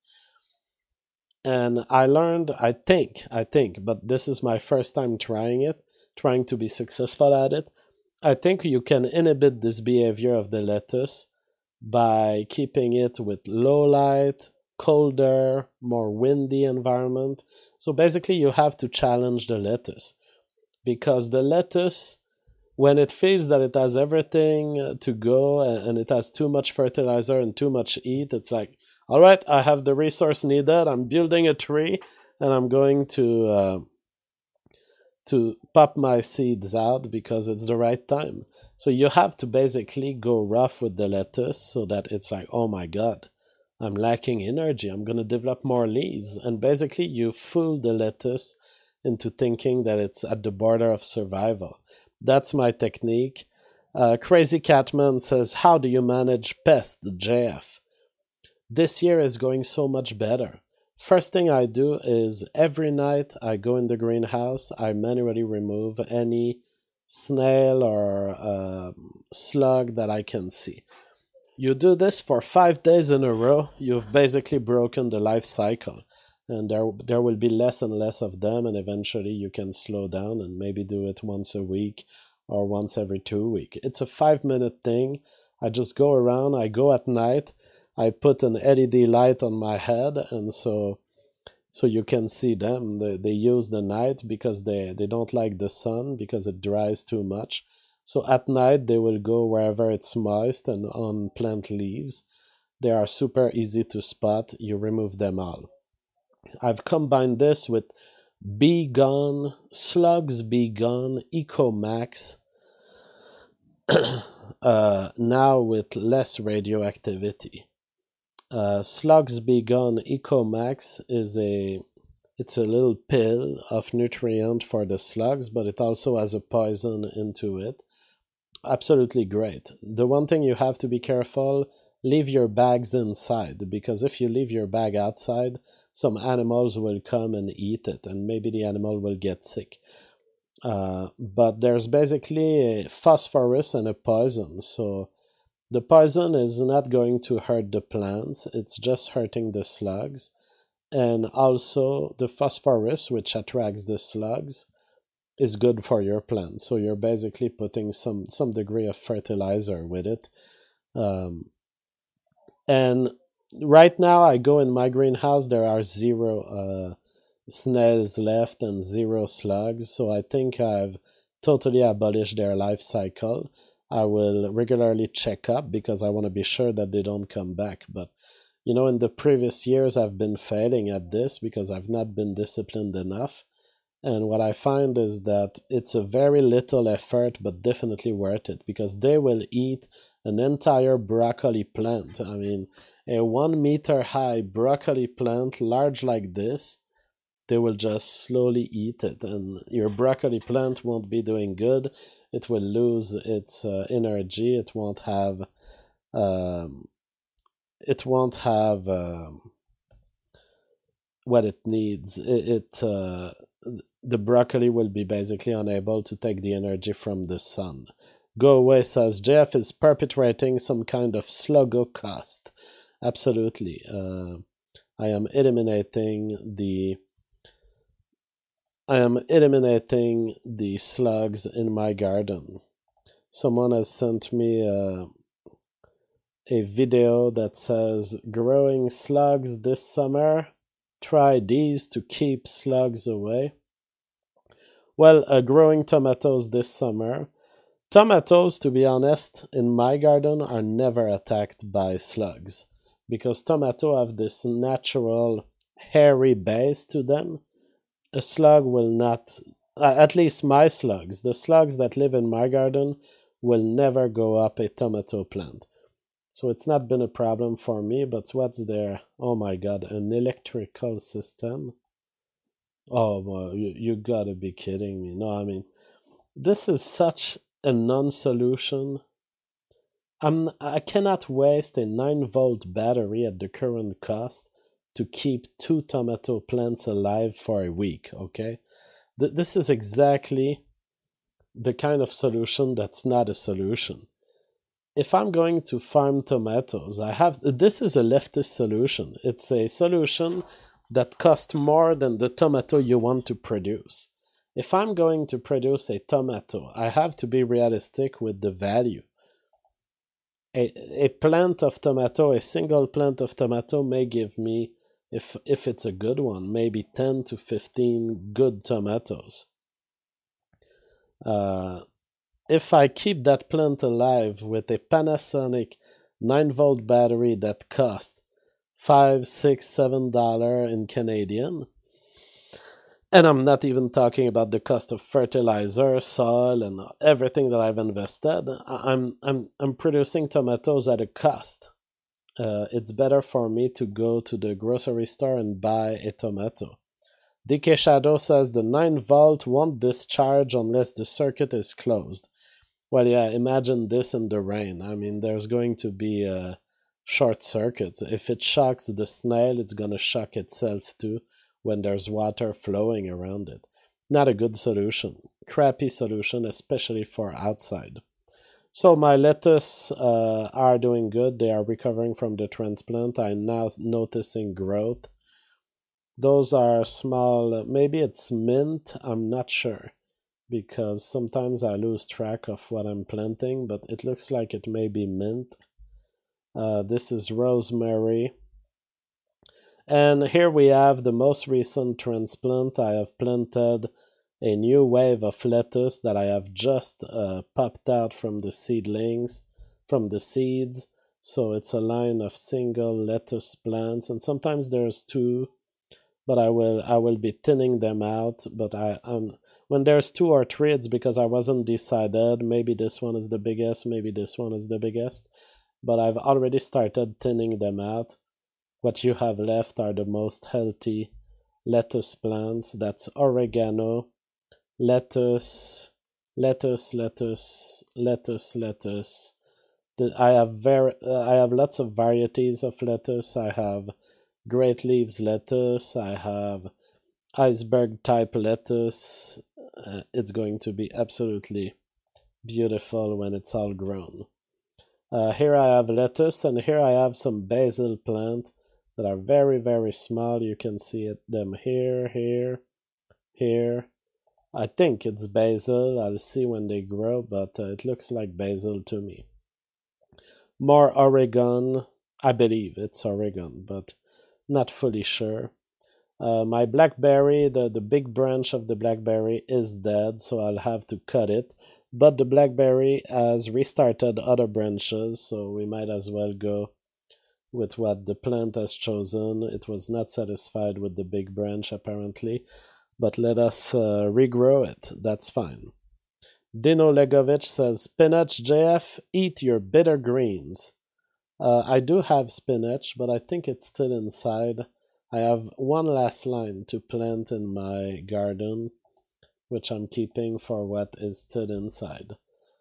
And I learned, I think, I think, but this is my first time trying it, trying to be successful at it. I think you can inhibit this behavior of the lettuce by keeping it with low light, colder, more windy environment. So basically you have to challenge the lettuce, because the lettuce, when it feels that it has everything to go and it has too much fertilizer and too much heat, it's like, all right, I have the resource needed, I'm building a tree and I'm going to uh, to pop my seeds out because it's the right time. So you have to basically go rough with the lettuce so that it's like, oh my god, I'm lacking energy, I'm going to develop more leaves. And basically you fool the lettuce into thinking that it's at the border of survival. That's my technique. Uh, Crazy Catman says, how do you manage pests, J F? This year is going so much better. First thing I do is every night I go in the greenhouse, I manually remove any snail or uh, slug that I can see. You do this for five days in a row, you've basically broken the life cycle. And there, there will be less and less of them, and eventually you can slow down and maybe do it once a week or once every two weeks. It's a five-minute thing. I just go around, I go at night, I put an L E D light on my head, and so so you can see them. They, they use the night because they, they don't like the sun because it dries too much. So at night they will go wherever it's moist and on plant leaves. They are super easy to spot. You remove them all. I've combined this with Bee Gone, Slugs Be Gone, Ecomax, uh, now with less radioactivity. Uh, Slugs Be Gone Ecomax is a it's a little pill of nutrient for the slugs, but it also has a poison into it. Absolutely great. The one thing you have to be careful, leave your bags inside, because if you leave your bag outside, some animals will come and eat it, and maybe the animal will get sick. Uh, but there's basically a phosphorus and a poison, so the poison is not going to hurt the plants, it's just hurting the slugs. And also the phosphorus, which attracts the slugs, is good for your plant. So you're basically putting some, some degree of fertilizer with it. Um, and right now I go in my greenhouse, there are zero uh, snails left and zero slugs. So I think I've totally abolished their life cycle. I will regularly check up because I want to be sure that they don't come back. But, you know, in the previous years, I've been failing at this because I've not been disciplined enough. And what I find is that it's a very little effort, but definitely worth it, because they will eat an entire broccoli plant. I mean, a one meter high broccoli plant, large like this, they will just slowly eat it. And your broccoli plant won't be doing good. It will lose its uh, energy. It won't have, um, it won't have um, what it needs. It, it uh, the broccoli will be basically unable to take the energy from the sun. Go Away says Jeff is perpetrating some kind of sluggocost. Absolutely. Uh, I am eliminating the. I am eliminating the slugs in my garden. Someone has sent me a, a video that says, growing slugs this summer, try these to keep slugs away. Well, uh, growing tomatoes this summer. Tomatoes, to be honest, in my garden are never attacked by slugs, because tomatoes have this natural hairy base to them. A slug will not, uh, at least my slugs, the slugs that live in my garden will never go up a tomato plant. So it's not been a problem for me, but what's there? Oh my God, an electrical system? Oh, well, you, you gotta be kidding me. No, I mean, this is such a non-solution. I'm, I cannot waste a nine volt battery at the current cost to keep two tomato plants alive for a week, okay? Th- this is exactly the kind of solution that's not a solution. If I'm going to farm tomatoes, I have this is a leftist solution. It's a solution that costs more than the tomato you want to produce. If I'm going to produce a tomato, I have to be realistic with the value. A, a plant of tomato, a single plant of tomato may give me, if if it's a good one, maybe ten to fifteen good tomatoes. Uh, if I keep that plant alive with a Panasonic nine volt battery that costs five, six, seven dollar in Canadian, and I'm not even talking about the cost of fertilizer, soil, and everything that I've invested. I'm I'm I'm producing tomatoes at a cost. Uh, it's better for me to go to the grocery store and buy a tomato. D K Shadow says the nine volt won't discharge unless the circuit is closed. Well, yeah, imagine this in the rain. I mean, there's going to be a short circuit. If it shocks the snail, it's going to shock itself too when there's water flowing around it. Not a good solution. Crappy solution, especially for outside. So my lettuce uh, are doing good. They are recovering from the transplant. I'm now noticing growth. Those are small, maybe it's mint, I'm not sure, because sometimes I lose track of what I'm planting, but it looks like it may be mint. Uh, this is rosemary. And here we have the most recent transplant. I have planted a new wave of lettuce that I have just uh, popped out from the seedlings, from the seeds. So it's a line of single lettuce plants, and sometimes there's two, but I will I will be thinning them out. But I um when there's two or three, it's because I wasn't decided. Maybe this one is the biggest, maybe this one is the biggest. But I've already started thinning them out. What you have left are the most healthy lettuce plants. That's oregano, lettuce, lettuce, lettuce, lettuce, lettuce. The, I have very uh, I have lots of varieties of lettuce. I have great leaves lettuce. I have iceberg type lettuce. Uh, it's going to be absolutely beautiful when it's all grown. Uh, here I have lettuce, and here I have some basil plant that are very, very small. You can see it, them here, here, here. I think it's basil. I'll see when they grow, but uh, it looks like basil to me. More Oregon. I believe it's Oregon, but not fully sure. Uh, my blackberry, the, the big branch of the blackberry is dead, so I'll have to cut it. But the blackberry has restarted other branches, so we might as well go with what the plant has chosen. It was not satisfied with the big branch, apparently, but let us uh, regrow it. That's fine. Dino Legovich says, Spinach J F, eat your bitter greens. Uh, I do have spinach, but I think it's still inside. I have one last line to plant in my garden, which I'm keeping for what is still inside.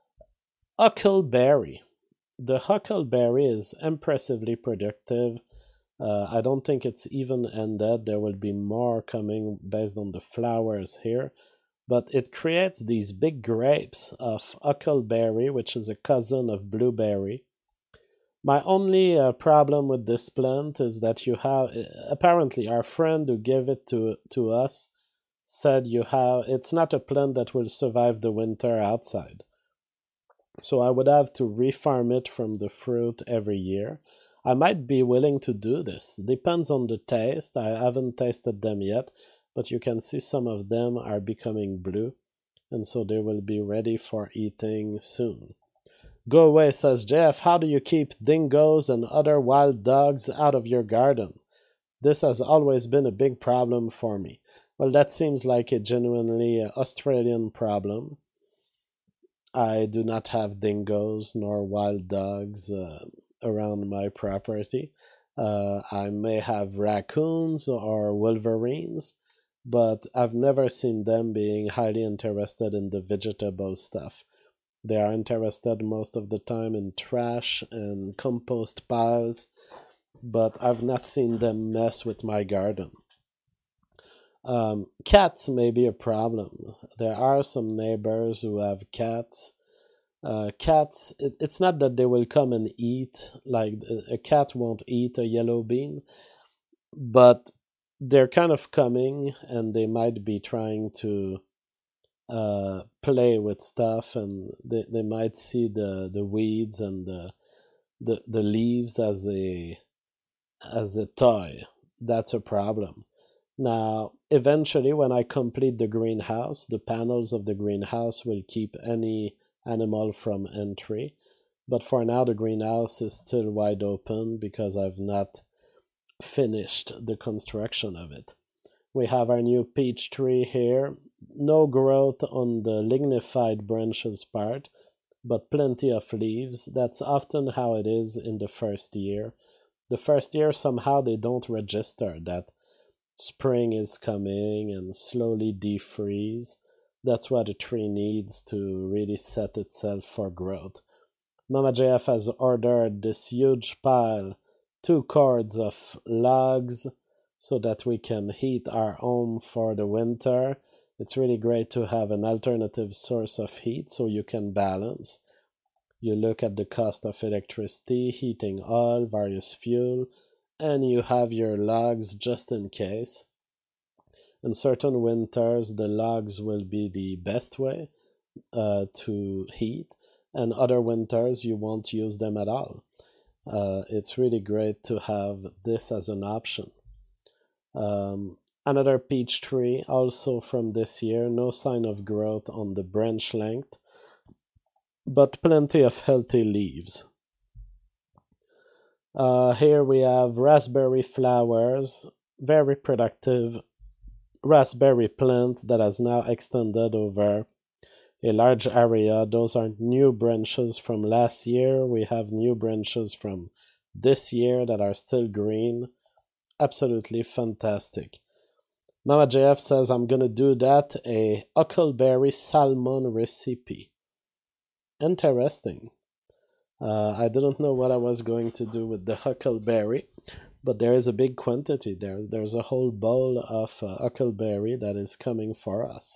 Huckleberry. The huckleberry is impressively productive. Uh, I don't think it's even ended. There will be more coming based on the flowers here. But it creates these big grapes of huckleberry, which is a cousin of blueberry. My only uh, problem with this plant is that you have, apparently our friend who gave it to, to us said you have, it's not a plant that will survive the winter outside. So I would have to refarm it from the fruit every year. I might be willing to do this. Depends on the taste. I haven't tasted them yet, but you can see some of them are becoming blue, and so they will be ready for eating soon. Go away, says Jeff. How do you keep dingoes and other wild dogs out of your garden? This has always been a big problem for me. Well, that seems like a genuinely Australian problem. I do not have dingoes nor wild dogs uh, around my property. Uh, I may have raccoons or wolverines, but I've never seen them being highly interested in the vegetable stuff. They are interested most of the time in trash and compost piles, but I've not seen them mess with my garden. Um, cats may be a problem. There are some neighbors who have cats. Uh, cats, it, it's not that they will come and eat, like a a cat won't eat a yellow bean, but they're kind of coming and they might be trying to uh, play with stuff, and they, they might see the, the weeds and the, the, the leaves as a as a toy. That's a problem. Now, eventually, when I complete the greenhouse, the panels of the greenhouse will keep any animal from entry. But for now, the greenhouse is still wide open because I've not finished the construction of it. We have our new peach tree here. No growth on the lignified branches part, but plenty of leaves. That's often how it is in the first year. The first year, somehow, they don't register that spring is coming and slowly defreeze. That's what a tree needs to really set itself for growth. Mama J F has ordered this huge pile, two cords of logs, so that we can heat our home for the winter. It's really great to have an alternative source of heat so you can balance. You look at the cost of electricity, heating oil, various fuel, and you have your logs just in case. In certain winters, the logs will be the best way uh, to heat, and other winters, you won't use them at all. Uh, it's really great to have this as an option. Um, Another peach tree, also from this year, no sign of growth on the branch length, but plenty of healthy leaves. Uh, here we have raspberry flowers, very productive raspberry plant that has now extended over a large area. Those are new branches from last year. We have new branches from this year that are still green. Absolutely fantastic. Mama J F says I'm gonna do that a huckleberry salmon recipe. Interesting. Uh, I didn't know what I was going to do with the huckleberry, but there is a big quantity there. There's a whole bowl of uh, huckleberry that is coming for us.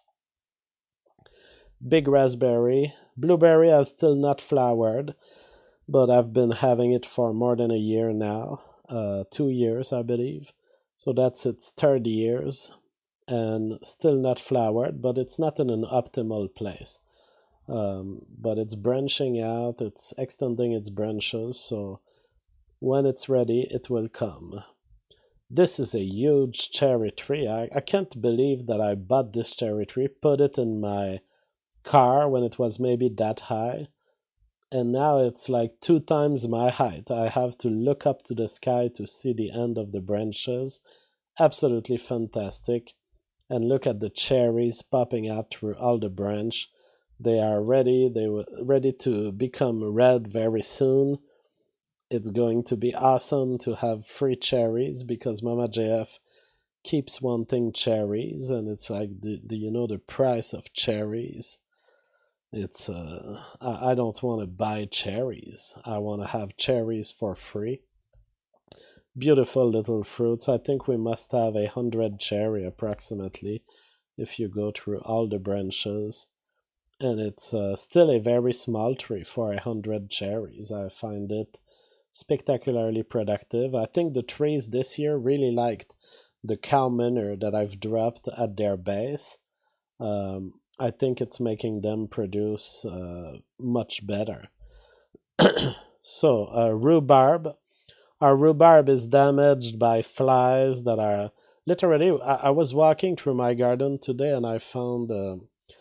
Big raspberry. Blueberry has still not flowered, but I've been having it for more than a year now. Uh, two years, I believe. So that's its third years, and still not flowered, but it's not in an optimal place. Um, but it's branching out, it's extending its branches, so when it's ready, it will come. This is a huge cherry tree. I, I can't believe that I bought this cherry tree, put it in my car when it was maybe that high, and now it's like two times my height. I have to look up to the sky to see the end of the branches. Absolutely fantastic. And look at the cherries popping out through all the branch. They are ready. They were ready to become red very soon. It's going to be awesome to have free cherries because Mama J F keeps wanting cherries, and it's like, do, do you know the price of cherries? It's uh, I, I don't want to buy cherries. I want to have cherries for free. Beautiful little fruits. I think we must have a hundred cherry approximately if you go through all the branches. And it's uh, still a very small tree for a hundred cherries. I find it spectacularly productive. I think the trees this year really liked the cow manure that I've dropped at their base. Um, I think it's making them produce uh, much better. So, uh, rhubarb. Our rhubarb is damaged by flies that are literally. I, I was walking through my garden today and I found. Uh,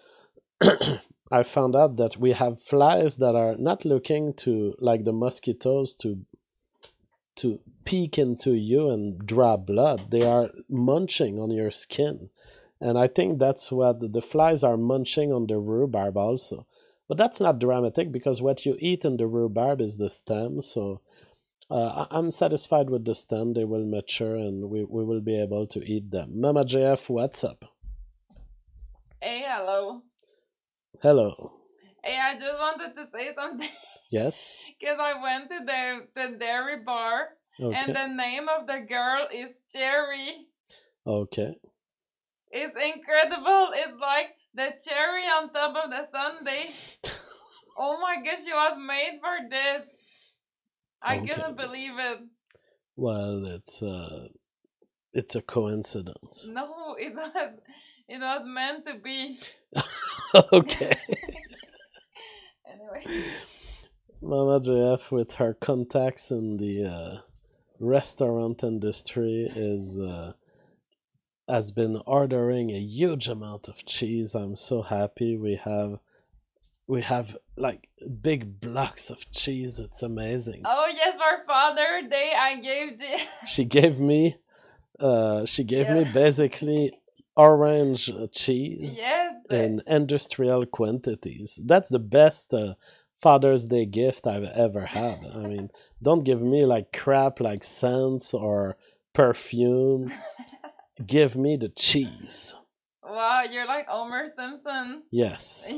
I found out that we have flies that are not looking to, like the mosquitoes, to to peek into you and draw blood. They are munching on your skin. And I think that's what the flies are munching on the rhubarb also. But that's not dramatic because what you eat in the rhubarb is the stem. So uh, I- I'm satisfied with the stem. They will mature and we, we will be able to eat them. Mama J F, what's up? Hey, hello. Hello. Hey, I just wanted to say something Yes? because I went to the, the dairy bar Okay. and the name of the girl is Cherry. Okay. It's incredible. It's like the cherry on top of the sundae. Oh my gosh, she was made for this. I Okay. couldn't believe it. Well, it's uh, it's a coincidence. No, it was it was meant to be. Okay. Anyway. Mama J F, with her contacts in the uh, restaurant industry, is uh, has been ordering a huge amount of cheese. I'm so happy we have we have like big blocks of cheese. It's amazing. Oh yes, for Father's Day I gave the She gave me uh she gave Yeah. me basically orange uh, cheese yes. in industrial quantities. That's the best uh, Father's Day gift I've ever had. I mean, don't give me like crap like scents or perfume. Give me the cheese. Wow, you're like Homer Simpson. Yes.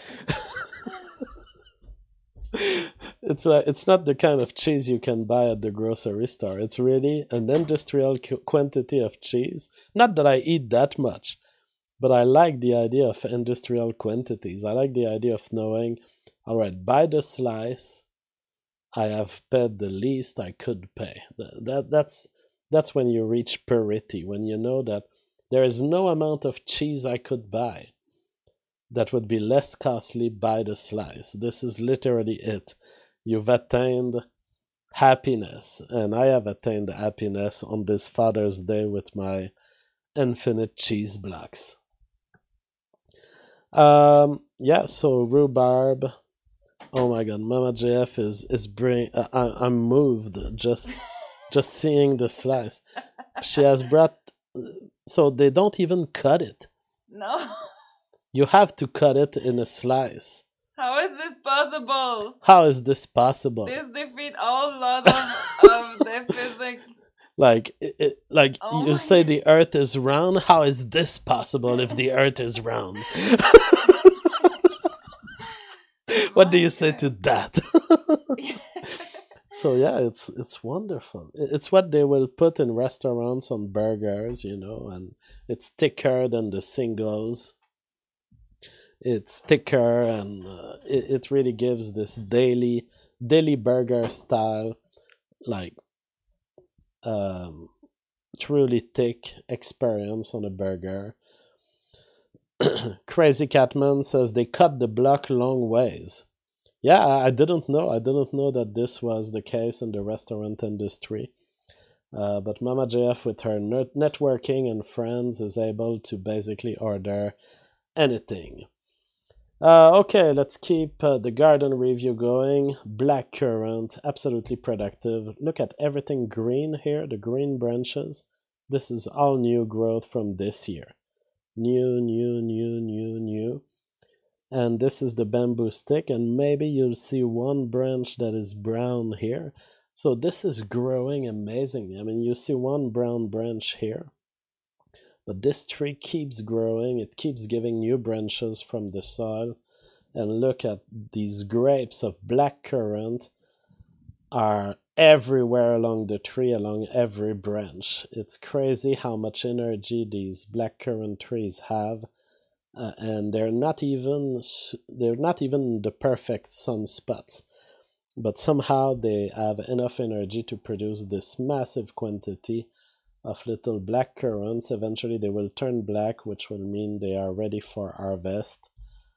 It's uh, it's not the kind of cheese you can buy at the grocery store. It's really an industrial qu- quantity of cheese. Not that I eat that much, but I like the idea of industrial quantities. I like the idea of knowing, all right, by the slice, I have paid the least I could pay. That, that that's that's when you reach purity, when you know that there is no amount of cheese I could buy that would be less costly by the slice. This is literally it. You've attained happiness, and I have attained happiness on this Father's Day with my infinite cheese blocks. Um, yeah, so rhubarb. Oh my god, Mama J F is is bring. Uh, I, I'm moved just just seeing the slice. She has brought. So they don't even cut it. No. You have to cut it in a slice. How is this possible? How is this possible? This defeat all laws of, of the physics. Like, it, it- like Oh you my say, God. the Earth is round. How is this possible if the Earth is round? What do you say to that? So yeah, it's it's wonderful. I- It's what they will put in restaurants on burgers, you know, and it's thicker than the singles. It's thicker, and uh, it, it really gives this daily daily burger style, like um truly thick experience on a burger. Crazy Catman says they cut the block long ways. Yeah, I I didn't know. I didn't know that this was the case in the restaurant industry. Uh, but Mama J F, with her net- networking and friends, is able to basically order anything. Uh, okay, let's keep uh, the garden review going. Black currant, absolutely productive. Look at everything green here, the green branches. This is all new growth from this year. New, new, new, new, new. And this is the bamboo stick, and maybe you'll see one branch that is brown here. So this is growing amazing. I mean, you see one brown branch here, but this tree keeps growing. It keeps giving new branches from the soil. And look at these grapes of black currant are everywhere along the tree, along every branch. It's crazy how much energy these black currant trees have. Uh, and they're not even they're not even the perfect sunspots, but somehow they have enough energy to produce this massive quantity of little black currants. Eventually they will turn black, which will mean they are ready for harvest.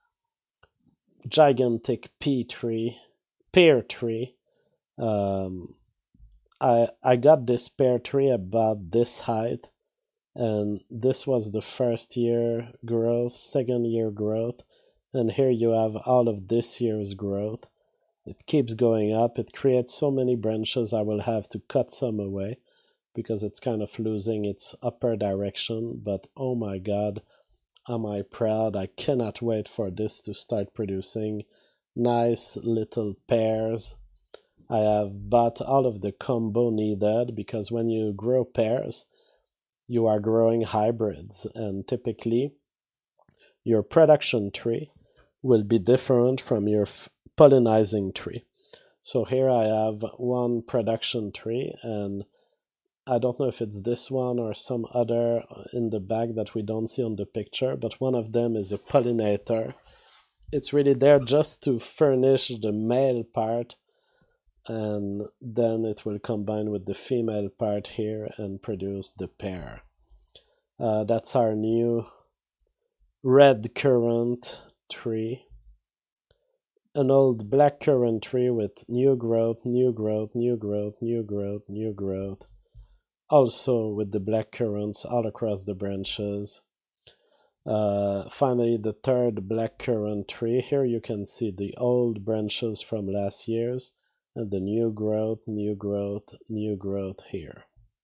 Gigantic pea tree, pear tree. Um, I I got this pear tree about this height, and this was the first year growth, second year growth, and here you have all of this year's growth. It keeps going up. It creates so many branches. I will have to cut some away because it's kind of losing its upper direction. But oh my god, am I proud. I cannot wait for this to start producing nice little pears. I have bought all of the combo needed because when you grow pears, you are growing hybrids, and typically your production tree will be different from your f- pollinizing tree. So here I have one production tree, and I don't know if it's this one or some other in the back that we don't see on the picture, but one of them is a pollinator. It's really there just to furnish the male part, and then it will combine with the female part here and produce the pair. Uh, that's our new red currant tree. An old black currant tree with new growth, new growth, new growth, new growth, new growth. Also with the black currants all across the branches. Uh, finally, the third black currant tree. Here you can see the old branches from last year's and the new growth, new growth, new growth here.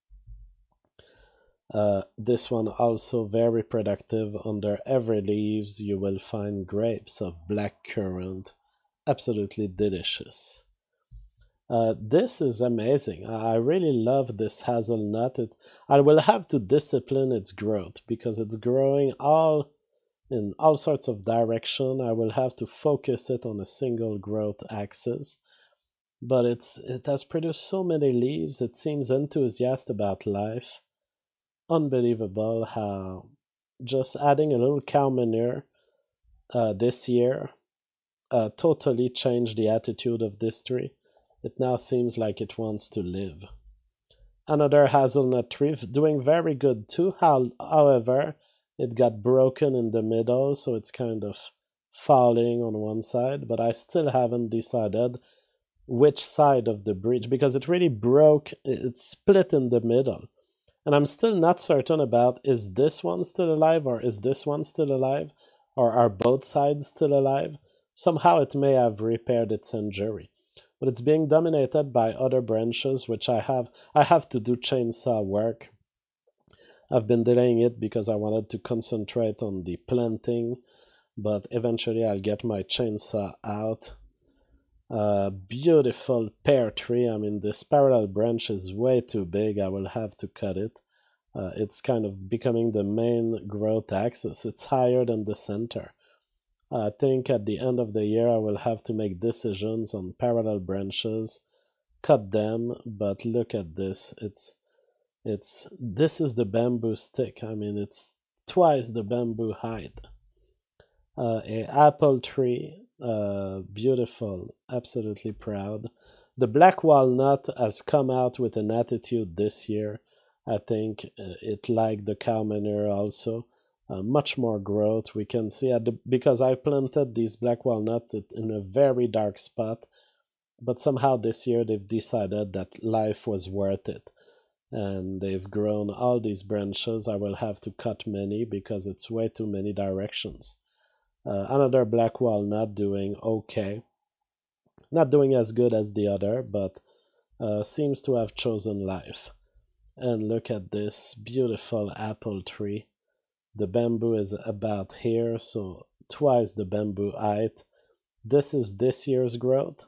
Uh, this one also very productive. Under every leaves you will find grapes of black currant. Absolutely delicious. Uh, this is amazing. I really love this hazelnut. It, I will have to discipline its growth because it's growing all in all sorts of direction. I will have to focus it on a single growth axis. But it's it has produced so many leaves. It seems enthusiastic about life. Unbelievable how just adding a little cow manure uh, this year uh, totally changed the attitude of this tree. It now seems like it wants to live. Another hazelnut tree doing very good too. How, however, it got broken in the middle, so it's kind of falling on one side, but I still haven't decided which side of the bridge because it really broke, it split in the middle. And I'm still not certain about is this one still alive or is this one still alive or are both sides still alive? Somehow it may have repaired its injury. But it's being dominated by other branches, which I have I have to do chainsaw work. I've been delaying it because I wanted to concentrate on the planting, but eventually I'll get my chainsaw out. Uh, beautiful pear tree. I mean, this parallel branch is way too big. I will have to cut it. Uh, it's kind of becoming the main growth axis. It's higher than the center. I think at the end of the year I will have to make decisions on parallel branches, cut them, but look at this. It's it's this is the bamboo stick. I mean, it's twice the bamboo height. Uh, a apple tree, uh, beautiful, absolutely proud. The black walnut has come out with an attitude this year. I think uh, it liked the cow manure also. Uh, much more growth we can see at the, because I planted these black walnuts in a very dark spot, but somehow this year they've decided that life was worth it, and they've grown all these branches. I will have to cut many because it's way too many directions. Uh, another black walnut doing okay, not doing as good as the other, but uh, seems to have chosen life. And look at this beautiful apple tree. The bamboo is about here, so twice the bamboo height. This is this year's growth.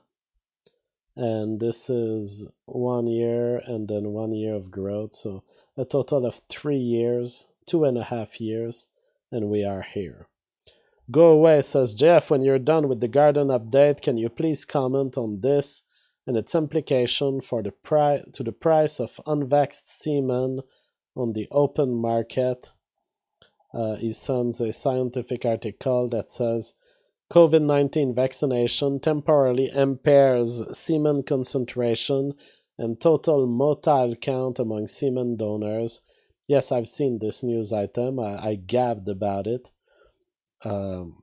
And this is one year and then one year of growth. So a total of three years, two and a half years, and we are here. Go away, says Jeff. When you're done with the garden update, can you please comment on this and its implication for the pri- to the price of unvaxxed semen on the open market? Uh, he sends a scientific article that says COVID nineteen vaccination temporarily impairs semen concentration and total motile count among semen donors. Yes, I've seen this news item. I, I gabbed about it. Um,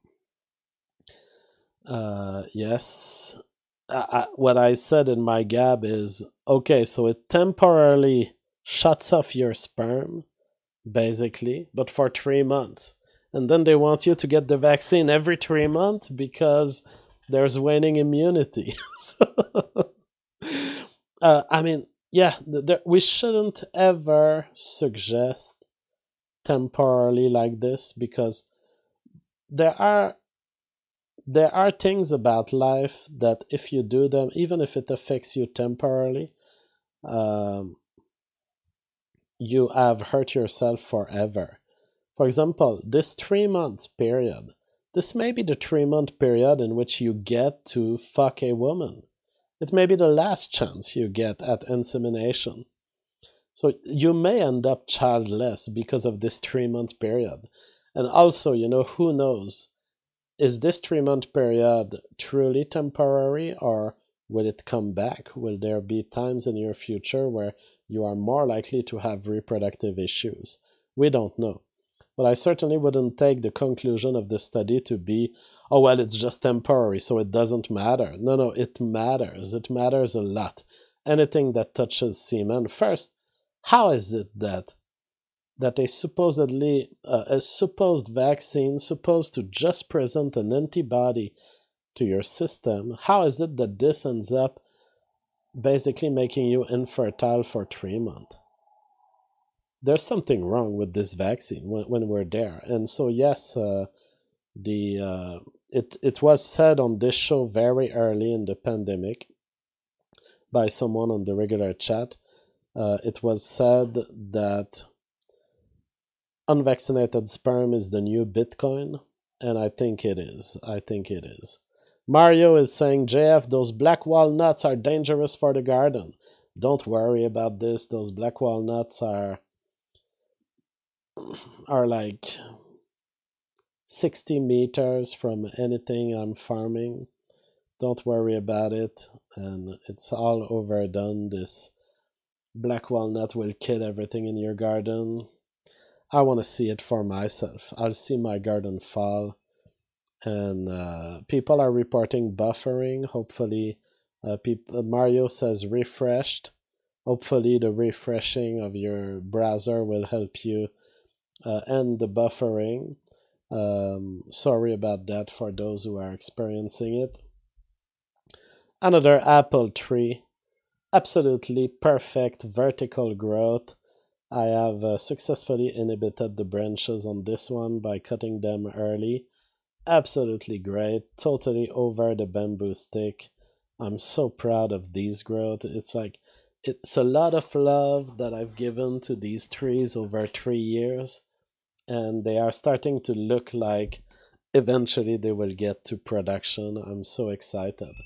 uh, yes. I, I, what I said in my gab is, okay, so it temporarily shuts off your sperm, basically, but for three months. And then they want you to get the vaccine every three months because there's waning immunity. so, uh, I mean, yeah, th- we shouldn't ever suggest temporarily like this because there are there are things about life that if you do them, even if it affects you temporarily, um, you have hurt yourself forever. For example, this three month period, this may be the three month period in which you get to fuck a woman. It may be the last chance you get at insemination. So you may end up childless because of this three month period. And also, you know, who knows? Is this three month period truly temporary, or will it come back? Will there be times in your future where you are more likely to have reproductive issues? We don't know. But I certainly wouldn't take the conclusion of the study to be, oh, well, it's just temporary, so it doesn't matter. No, no, it matters. It matters a lot. Anything that touches semen. First, how is it that that a supposedly uh, a supposed vaccine supposed to just present an antibody to your system, how is it that this ends up basically making you infertile for three months? There's something wrong with this vaccine when, when we're there. And so yes, uh, the uh, it it was said on this show very early in the pandemic by someone on the regular chat. Uh, it was said that unvaccinated sperm is the new Bitcoin, and I think it is. I think it is. Mario is saying, J F, those black walnuts are dangerous for the garden. Don't worry about this. Those black walnuts are are like sixty meters from anything I'm farming. Don't worry about it. And it's all overdone. This black walnut will kill everything in your garden. I want to see it for myself. I'll see my garden fall. And uh, people are reporting buffering. Hopefully, uh, peop- Mario says refreshed. Hopefully, the refreshing of your browser will help you uh, end the buffering. Um, sorry about that for those who are experiencing it. Another apple tree. Absolutely perfect vertical growth. I have uh, successfully inhibited the branches on this one by cutting them early. Absolutely great. Totally over the bamboo stick. I'm so proud of these growth. It's like, it's a lot of love that I've given to these trees over three years. And they are starting to look like eventually they will get to production. I'm so excited.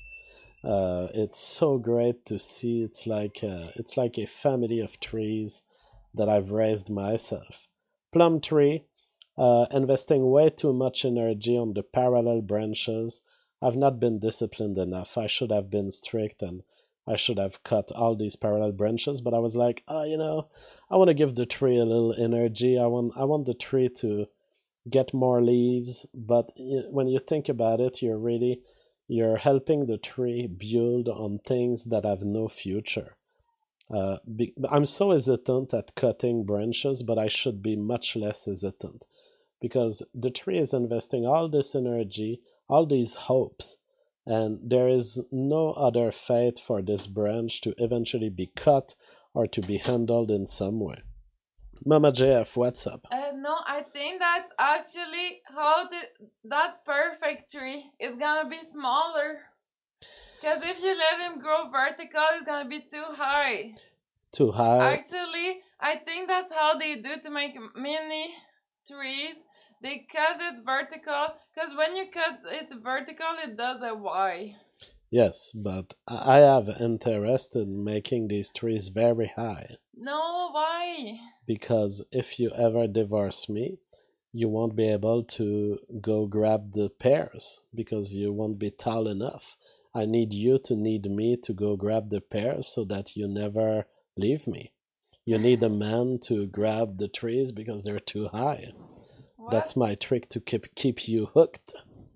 Uh, it's so great to see. It's like a, it's like a family of trees that I've raised myself. Plum tree, uh, investing way too much energy on the parallel branches. I've not been disciplined enough. I should have been strict and I should have cut all these parallel branches, but I was like, oh, you know, I want to give the tree a little energy. I want, I want the tree to get more leaves. But when you think about it, you're really, you're helping the tree build on things that have no future. Uh, be, I'm so hesitant at cutting branches, but I should be much less hesitant because the tree is investing all this energy, all these hopes, and there is no other fate for this branch to eventually be cut or to be handled in some way. Mama J F, what's up? Uh, no, I think that's actually how the that perfect tree is gonna be smaller. Because if you let him grow vertical, it's gonna be too high. Too high? Actually, I think that's how they do to make mini trees. They cut it vertical, because when you cut it vertical, it does a Y. Yes, but I have interest in making these trees very high. No, why? Because if you ever divorce me, you won't be able to go grab the pears because you won't be tall enough. I need you to need me to go grab the pears so that you never leave me. You need a man to grab the trees because they're too high. What? That's my trick to keep keep you hooked.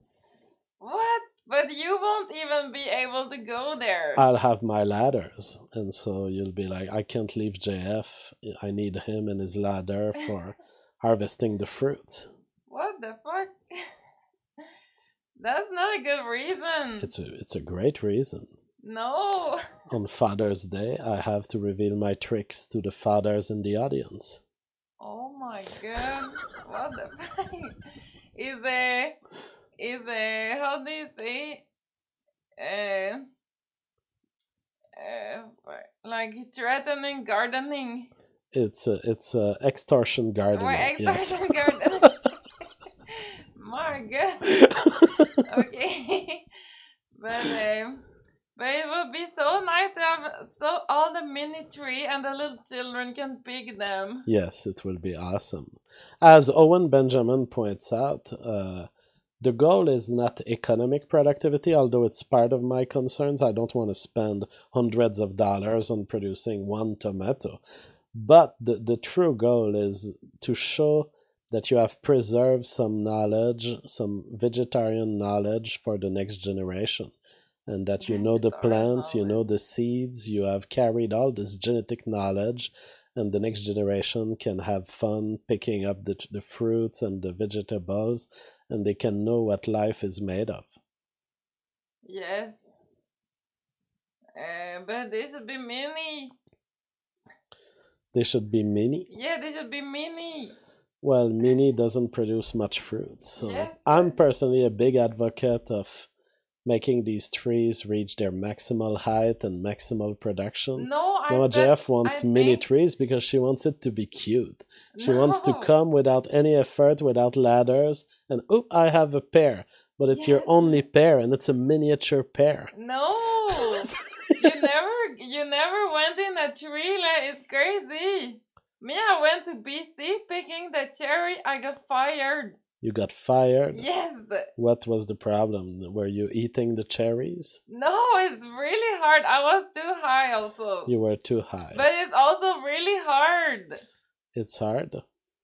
What? But you won't even be able to go there. I'll have my ladders, and so you'll be like, I can't leave J F. I need him and his ladder for harvesting the fruits. What the fuck? That's not a good reason. It's a it's a great reason. No. On Father's Day, I have to reveal my tricks to the fathers in the audience. Oh my god. What the fuck? Is there is a, how do you say, uh, uh, like threatening gardening. It's a, it's a extortion Or gardening. Yes. extortion gardening. My God. Okay. But um, but it would be so nice to have so all the mini tree and the little children can pick them. Yes, it will be awesome. As Owen Benjamin points out, uh, the goal is not economic productivity, although it's part of my concerns. I don't want to spend hundreds of dollars on producing one tomato. But the, the true goal is to show that you have preserved some knowledge, some vegetarian knowledge for the next generation. And that you know the plants, you know the seeds, you have carried all this genetic knowledge, and the next generation can have fun picking up the, the fruits and the vegetables, and they can know what life is made of. Yes. Uh, but they should be mini. They should be mini? Yeah, they should be mini. Well, mini doesn't produce much fruit, so yes. I'm personally a big advocate of making these trees reach their maximal height and maximal production. No, I Mama bet, J F wants I mini think... trees because she wants it to be cute. She no. wants to come without any effort, without ladders, and oh, I have a pear. But it's yes. your only pear, and it's a miniature pear. No, you never, you never went in a tree. Like, it's crazy. Me, I went to B C picking the cherry. I got fired. You got fired? Yes. What was the problem? Were you eating the cherries? No, it's really hard. I was too high also. You were too high. But it's also really hard. It's hard?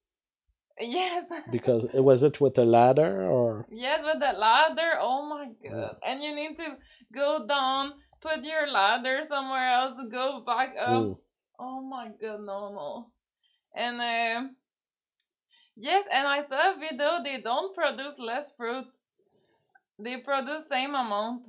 Yes. Because, was it with a ladder or? Yes, with the ladder. Oh my God. Yeah. And you need to go down, put your ladder somewhere else, go back up. Mm. Oh my God, no, no. And, uh, yes, and I saw a video, they don't produce less fruit. They produce same amount.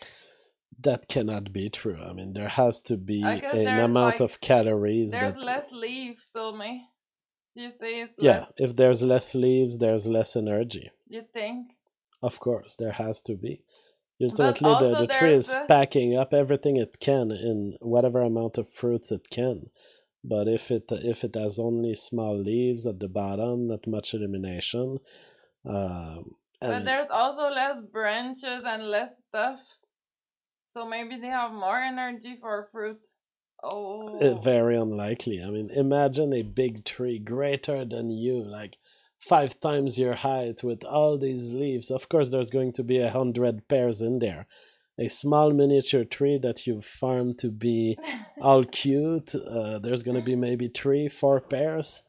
That cannot be true. I mean, there has to be an there's amount like, of calories. There's that... less leaves, so me. You say it's Yeah, less... if there's less leaves, there's less energy. You think? Of course, there has to be. Ultimately, the, the tree is a... packing up everything it can in whatever amount of fruits it can. But if it if it has only small leaves at the bottom, not much illumination. Um, but there's also less branches and less stuff. So maybe they have more energy for fruit. Oh. Very unlikely. I mean, imagine a big tree greater than you, like five times your height with all these leaves. Of course, there's going to be a hundred pears in there. A small miniature tree that you've farmed to be all cute. Uh, there's going to be maybe three, four pears.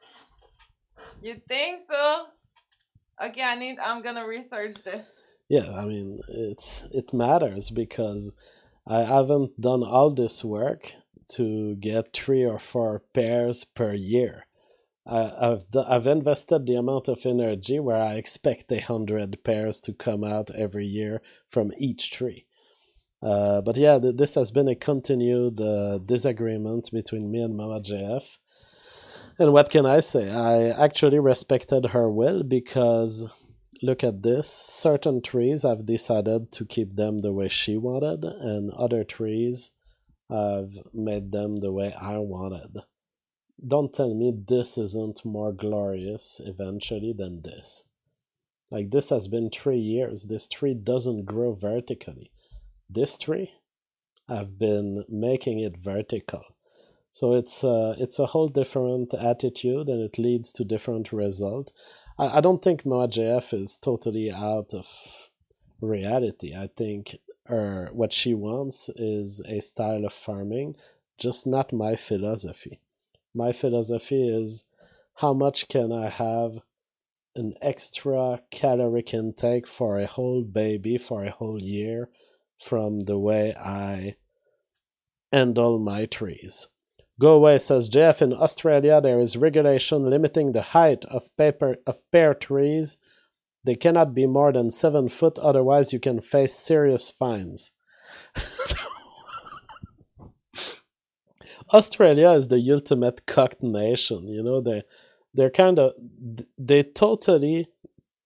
You think so? Okay, I need. I'm gonna research this. Yeah, I mean, it's it matters because I haven't done all this work to get three or four pears per year. I, I've I've invested the amount of energy where I expect a hundred pears to come out every year from each tree. Uh, but yeah, th- this has been a continued uh, disagreement between me and Mama J F. And what can I say? I actually respected her will because, look at this, certain trees I've decided to keep them the way she wanted, and other trees I've made them the way I wanted. Don't tell me this isn't more glorious eventually than this. Like, this has been three years. This tree doesn't grow vertically. This tree, I've been making it vertical. So it's uh, it's a whole different attitude, and it leads to different results. I, I don't think Mama J F is totally out of reality. I think her, what she wants is a style of farming, just not my philosophy. My philosophy is, how much can I have an extra caloric intake for a whole baby for a whole year from the way I handle my trees. Go away, says Jeff. In Australia, there is regulation limiting the height of paper of pear trees. They cannot be more than seven foot, otherwise you can face serious fines. Australia is the ultimate cocked nation. You know, they they're kind of they totally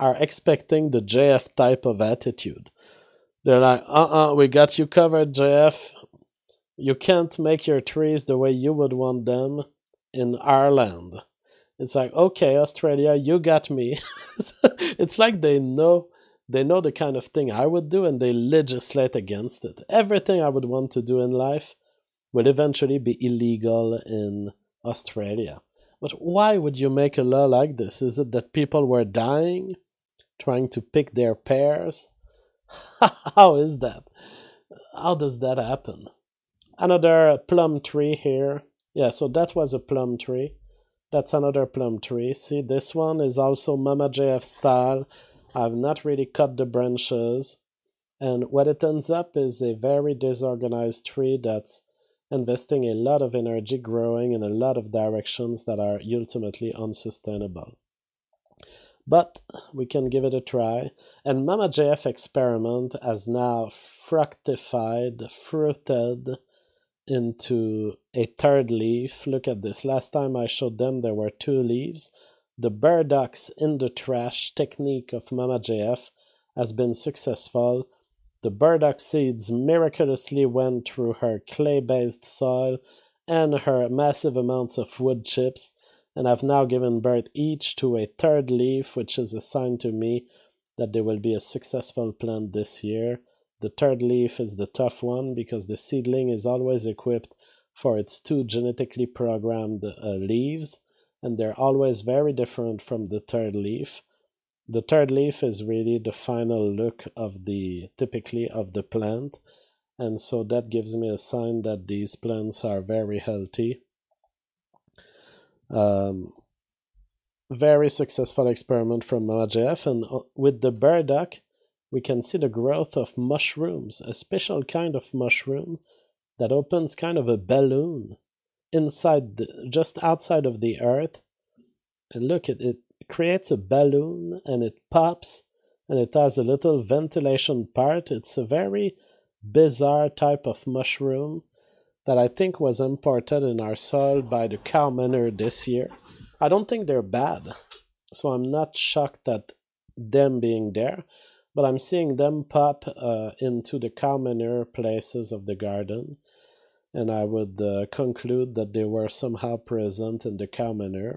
are expecting the J F type of attitude. They're like, uh-uh, we got you covered, J F. You can't make your trees the way you would want them in our land. It's like, okay, Australia, you got me. It's like they know they know the kind of thing I would do and they legislate against it. Everything I would want to do in life would eventually be illegal in Australia. But why would you make a law like this? Is it that people were dying, trying to pick their pears? How is that? How does that happen? Another plum tree here. Yeah, so that was a plum tree. That's another plum tree. See, this one is also Mama J F style. I've not really cut the branches. And what it ends up is a very disorganized tree that's investing a lot of energy growing in a lot of directions that are ultimately unsustainable. But we can give it a try. And Mama J F experiment has now fructified, fruited into a third leaf. Look at this. Last time I showed them there were two leaves. The burdocks in the trash technique of Mama J F has been successful. The burdock seeds miraculously went through her clay-based soil and her massive amounts of wood chips, and I've now given birth each to a third leaf, which is a sign to me that there will be a successful plant this year. The third leaf is the tough one because the seedling is always equipped for its two genetically programmed uh, leaves, and they're always very different from the third leaf. The third leaf is really the final look of the, typically, of the plant, and so that gives me a sign that these plants are very healthy. Um, very successful experiment from Mama J F, and with the burdock, we can see the growth of mushrooms, a special kind of mushroom that opens kind of a balloon inside, the, just outside of the earth. And look, it, it creates a balloon and it pops and it has a little ventilation part. It's a very bizarre type of mushroom that I think was imported in our soil by the cow manure this year. I don't think they're bad, so I'm not shocked at them being there, but I'm seeing them pop uh, into the cow manure places of the garden, and I would uh, conclude that they were somehow present in the cow manure.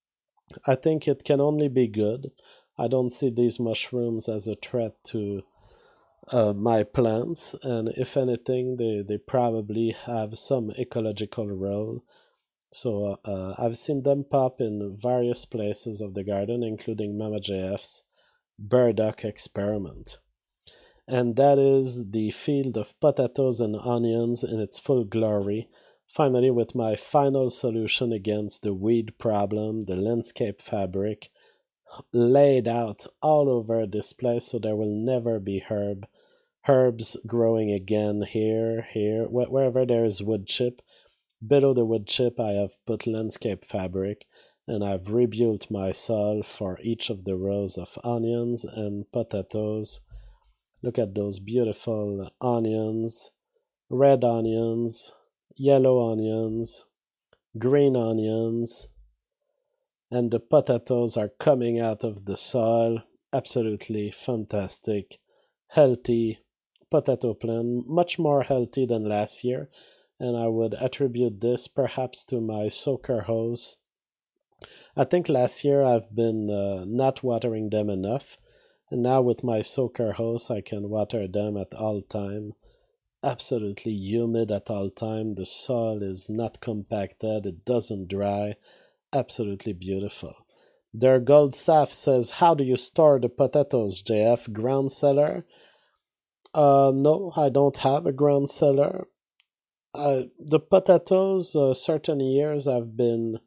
I think it can only be good. I don't see these mushrooms as a threat to uh, my plants, and if anything, they, they probably have some ecological role. So uh, I've seen them pop in various places of the garden, including Mama J F's burdock experiment. And that is the field of potatoes and onions in its full glory. Finally, with my final solution against the weed problem, the landscape fabric, laid out all over this place so there will never be herb, herbs growing again here, here, wh- wherever there is wood chip. Below the wood chip I have put landscape fabric, and I've rebuilt my soil for each of the rows of onions and potatoes. Look at those beautiful onions, red onions, yellow onions, green onions, and the potatoes are coming out of the soil. Absolutely fantastic, healthy potato plant, much more healthy than last year, and I would attribute this perhaps to my soaker hose. I think last year I've been uh, not watering them enough, and now with my soaker hose I can water them at all time. Absolutely humid at all time. The soil is not compacted, it doesn't dry. Absolutely beautiful. Their Gold Staff says, how do you store the potatoes, J F? Ground cellar? Uh, no, I don't have a ground cellar. Uh, the potatoes, uh, certain years I've been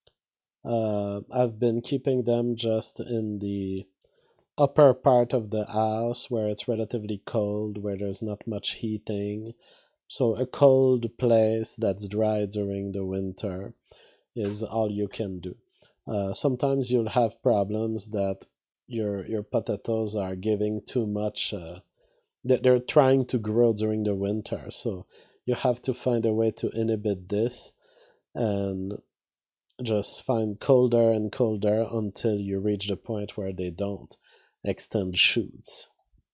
uh, I've been keeping them just in the upper part of the house where it's relatively cold, where there's not much heating. So a cold place that's dry during the winter is all you can do. Uh, sometimes you'll have problems that your your potatoes are giving too much. Uh, they're trying to grow during the winter, so you have to find a way to inhibit this and just find colder and colder until you reach the point where they don't. extend shoots.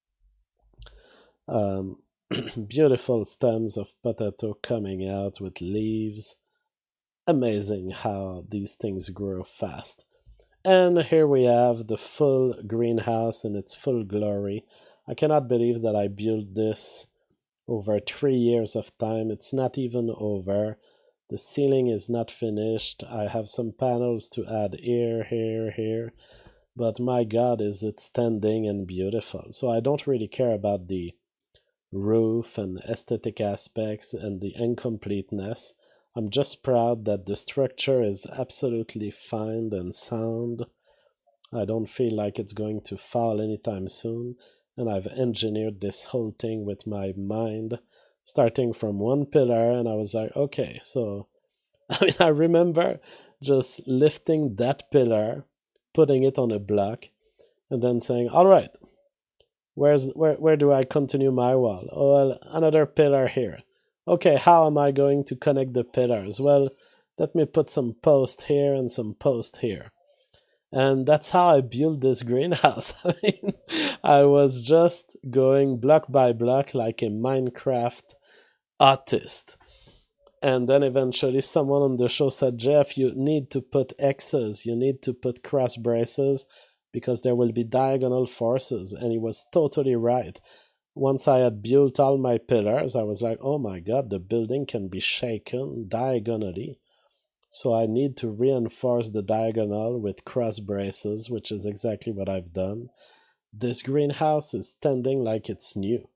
Um, beautiful stems of potato coming out with leaves. Amazing how these things grow fast. And here we have the full greenhouse in its full glory. I cannot believe that I built this over three years of time. It's not even over. The ceiling is not finished. I have some panels to add here, here, here. But my God, is it standing and beautiful. So I don't really care about the roof and aesthetic aspects and the incompleteness. I'm just proud that the structure is absolutely fine and sound. I don't feel like it's going to fall anytime soon, and I've engineered this whole thing with my mind, starting from one pillar, and I was like, okay, so, I mean, I remember just lifting that pillar, putting it on a block, and then saying, all right, where's where, where do I continue my wall? Oh, well, another pillar here. Okay, how am I going to connect the pillars? Well, let me put some post here and some post here. And that's how I built this greenhouse. I mean, I was just going block by block like a Minecraft artist. And then eventually someone on the show said, Jeff, you need to put X's, you need to put cross braces because there will be diagonal forces. And he was totally right. Once I had built all my pillars, I was like, oh my God, the building can be shaken diagonally. So I need to reinforce the diagonal with cross braces, which is exactly what I've done. This greenhouse is standing like it's new.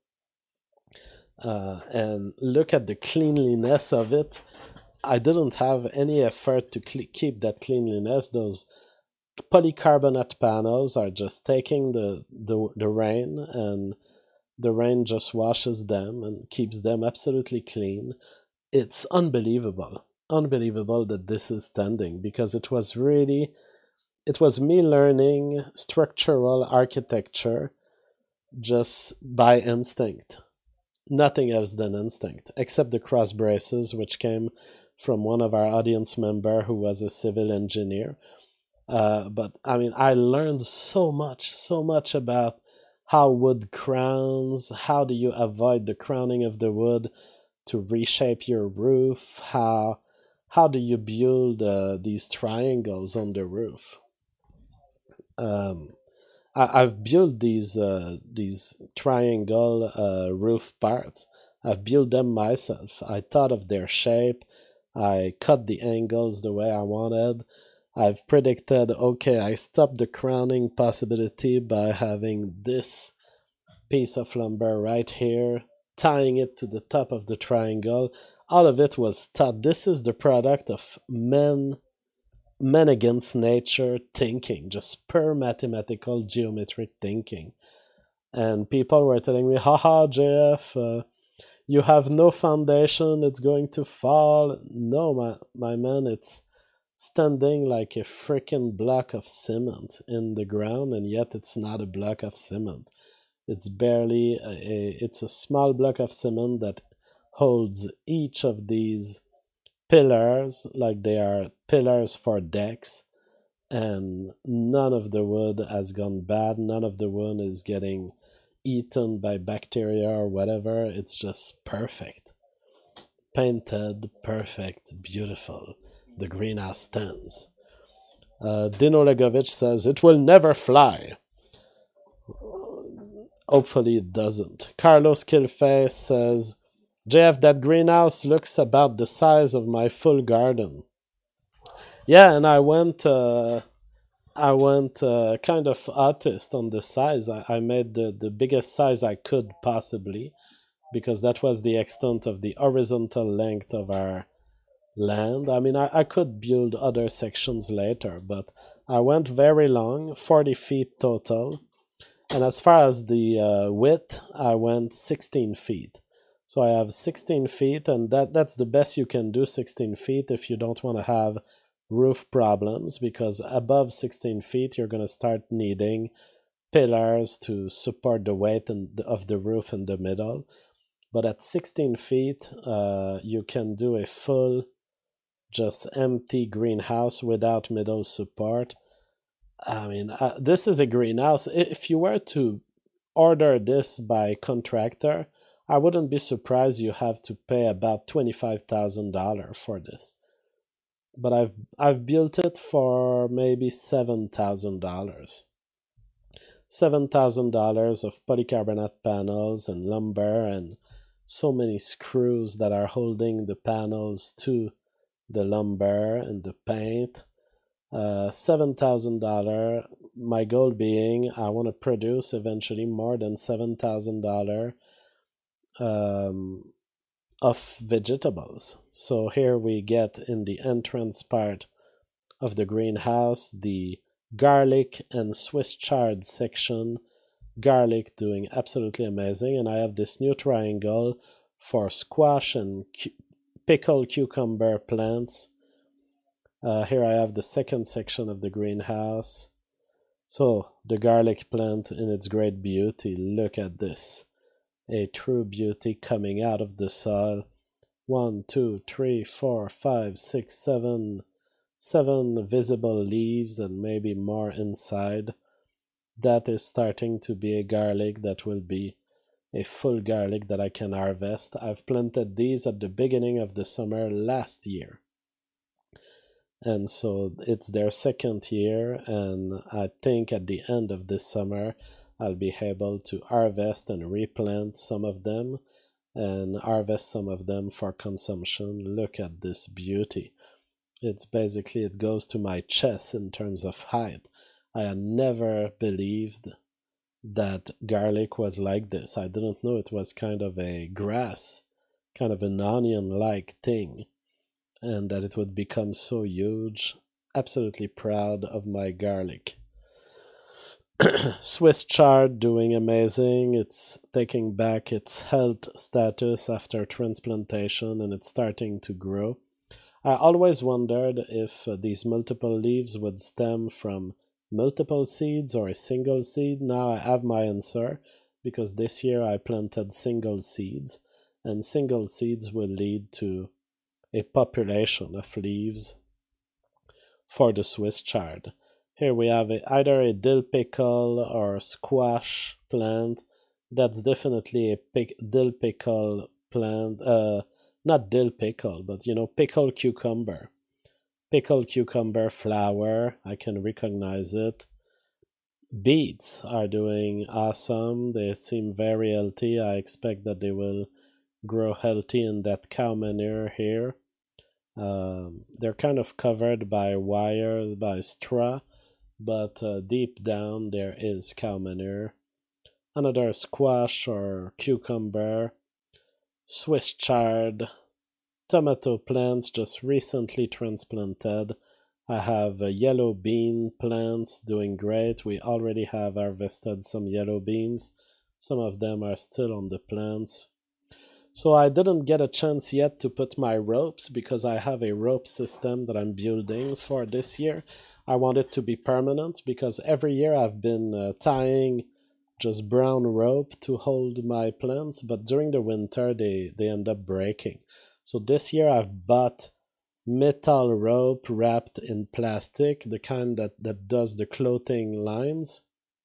Uh, and look at the cleanliness of it. I didn't have any effort to cl- keep that cleanliness. Those polycarbonate panels are just taking the, the, the rain, and the rain just washes them and keeps them absolutely clean. It's unbelievable. Unbelievable that this is standing, because it was really, it was me learning structural architecture just by instinct. Nothing else than instinct, except the cross braces, which came from one of our audience member who was a civil engineer. Uh, but I mean, I learned so much, so much about how wood crowns, how do you avoid the crowning of the wood to reshape your roof, how how do you build uh, these triangles on the roof. Um, I, I've built these uh, these triangle uh, roof parts. I've built them myself. I thought of their shape. I cut the angles the way I wanted. I've predicted, okay, I stopped the crowning possibility by having this piece of lumber right here, tying it to the top of the triangle. All of it was thought. This is the product of men, men against nature thinking, just pure mathematical geometric thinking. And people were telling me, haha, J F, uh, you have no foundation, it's going to fall. No, my, my man, it's standing like a freaking block of cement in the ground, and yet it's not a block of cement. It's barely a, a it's a small block of cement that holds each of these pillars like they are pillars for decks, and none of the wood has gone bad. None of the wood is getting eaten by bacteria or whatever. It's just perfect. Painted, perfect, beautiful. The greenhouse stands. Uh, Dino Legovich says, it will never fly. Hopefully it doesn't. Carlos Kilface says, J F, that greenhouse looks about the size of my full garden. Yeah, and I went, uh, I went uh, kind of artist on the size. I, I made the, the biggest size I could possibly, because that was the extent of the horizontal length of our land. I mean, I, I could build other sections later, but I went very long, forty feet total. And as far as the uh, width, I went sixteen feet. So I have sixteen feet, and that, that's the best you can do, sixteen feet, if you don't want to have roof problems, because above sixteen feet, you're going to start needing pillars to support the weight and of the roof in the middle. But at sixteen feet, uh, you can do a full, just empty greenhouse without middle support. I mean, uh, this is a greenhouse. If you were to order this by contractor, I wouldn't be surprised you have to pay about twenty-five thousand dollars for this. But I've I've built it for maybe seven thousand dollars. Seven thousand dollars of polycarbonate panels and lumber and so many screws that are holding the panels to the lumber and the paint. Uh, seven thousand dollars. My goal being, I want to produce eventually more than seven thousand dollars um, of vegetables. So here we get in the entrance part of the greenhouse the garlic and Swiss chard section. Garlic doing absolutely amazing, and I have this new triangle for squash and cu- pickled cucumber plants. Uh, here I have the second section of the greenhouse. So the garlic plant in its great beauty. Look at this. A true beauty coming out of the soil. One, two, three, four, five, six, seven, seven visible leaves and maybe more inside. That is starting to be a garlic that will be a full garlic that I can harvest. I've planted these at the beginning of the summer last year. And so it's their second year, and I think at the end of this summer I'll be able to harvest and replant some of them and harvest some of them for consumption. Look at this beauty. It's basically, it goes to my chest in terms of height. I had never believed that garlic was like this. I didn't know it was kind of a grass, kind of an onion-like thing, and that it would become so huge. Absolutely proud of my garlic. Swiss chard doing amazing. It's taking back its health status after transplantation, and it's starting to grow. I always wondered if uh, these multiple leaves would stem from multiple seeds or a single seed. Now I have my answer, because this year I planted single seeds, and single seeds will lead to a population of leaves for the Swiss chard. Here we have a, either a dill pickle or a squash plant. That's definitely a pick, dill pickle plant. Uh, not dill pickle, but you know, pickled cucumber. Pickled cucumber flower. I can recognize it. Beets are doing awesome. They seem very healthy. I expect that they will grow healthy in that cow manure here. Um, they're kind of covered by wires, by straw, but uh, deep down there is cow manure. Another squash or cucumber, Swiss chard, tomato plants just recently transplanted. I have uh, yellow bean plants doing great. We already have harvested some yellow beans. Some of them are still on the plants. So I didn't get a chance yet to put my ropes, because I have a rope system that I'm building for this year. I want it to be permanent, because every year I've been uh, tying just brown rope to hold my plants, but during the winter they, they end up breaking. So this year I've bought metal rope wrapped in plastic, the kind that, that does the clothing lines.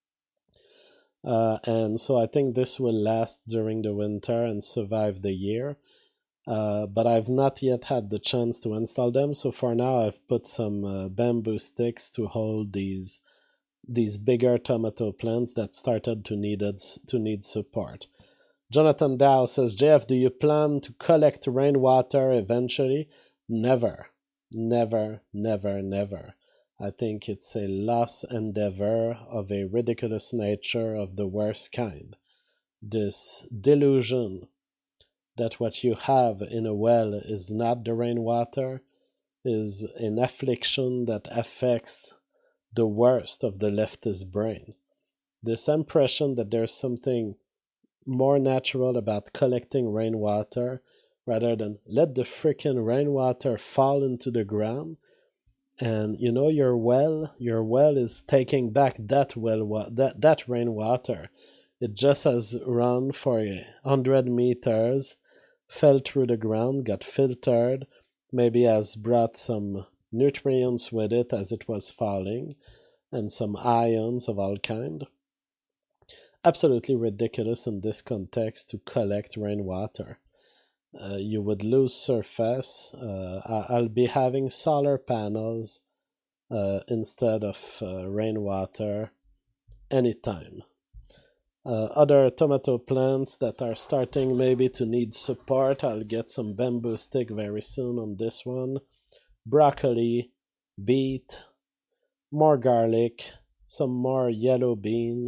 Uh, and so I think this will last during the winter and survive the year. Uh, but I've not yet had the chance to install them. So for now, I've put some uh, bamboo sticks to hold these these bigger tomato plants that started to needed to need support. Jonathan Dow says, J F, do you plan to collect rainwater eventually? Never, never, never, never. I think it's a lost endeavor of a ridiculous nature of the worst kind. This delusion that what you have in a well is not the rainwater is an affliction that affects the worst of the leftist brain. This impression that there's something more natural about collecting rainwater rather than let the freaking rainwater fall into the ground. And you know, your well, your well is taking back that well, that that rainwater. It just has run for a hundred meters, fell through the ground, got filtered, maybe has brought some nutrients with it as it was falling, and some ions of all kind. Absolutely ridiculous in this context to collect rainwater. Uh, you would lose surface. Uh, I'll be having solar panels uh, instead of uh, rainwater anytime. Uh, other tomato plants that are starting maybe to need support. I'll get some bamboo stick very soon on this one. Broccoli, beet, more garlic, some more yellow bean.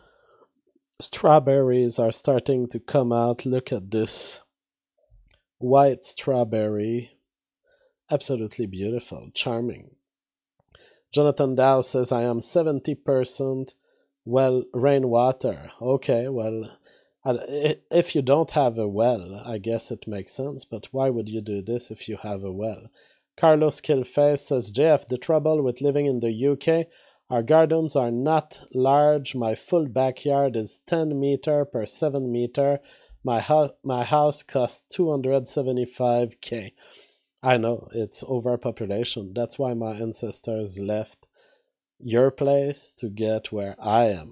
Strawberries are starting to come out. Look at this white strawberry. Absolutely beautiful, charming. Jonathan Dow says, I am seventy percent well rainwater. Okay, well, if you don't have a well, I guess it makes sense, but why would you do this if you have a well? Carlos Kilface says, J F, the trouble with living in the U K, our gardens are not large. My full backyard is ten meter per seven meter. My, ho- my house costs two hundred seventy-five K. I know, it's overpopulation. That's why my ancestors left your place to get where I am.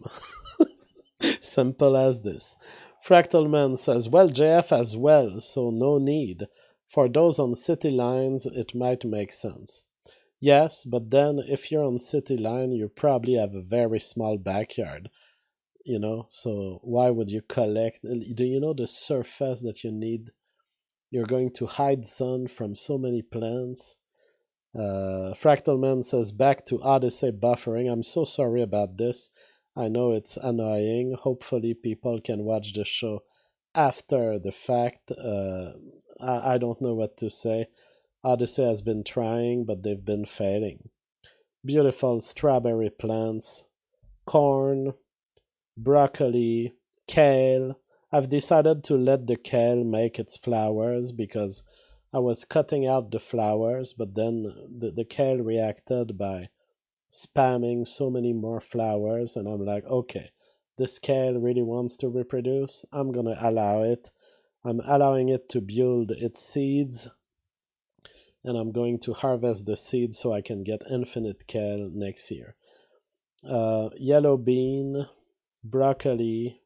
Simple as this. Fractal Man says, well, J F as well, so no need. For those on city lines, it might make sense. Yes, but then if you're on city line, you probably have a very small backyard. You know, so why would you collect? Do you know the surface that you need? You're going to hide sun from so many plants. Uh, Fractal Man says, back to Odyssey buffering. I'm so sorry about this. I know it's annoying. Hopefully people can watch the show after the fact. Uh, I, I don't know what to say. Odyssey has been trying, but they've been failing. Beautiful strawberry plants, corn, broccoli, kale. I've decided to let the kale make its flowers because I was cutting out the flowers, but then the, the kale reacted by spamming so many more flowers, and I'm like, okay, this kale really wants to reproduce. I'm going to allow it. I'm allowing it to build its seeds, and I'm going to harvest the seeds so I can get infinite kale next year. Uh, yellow bean, broccoli,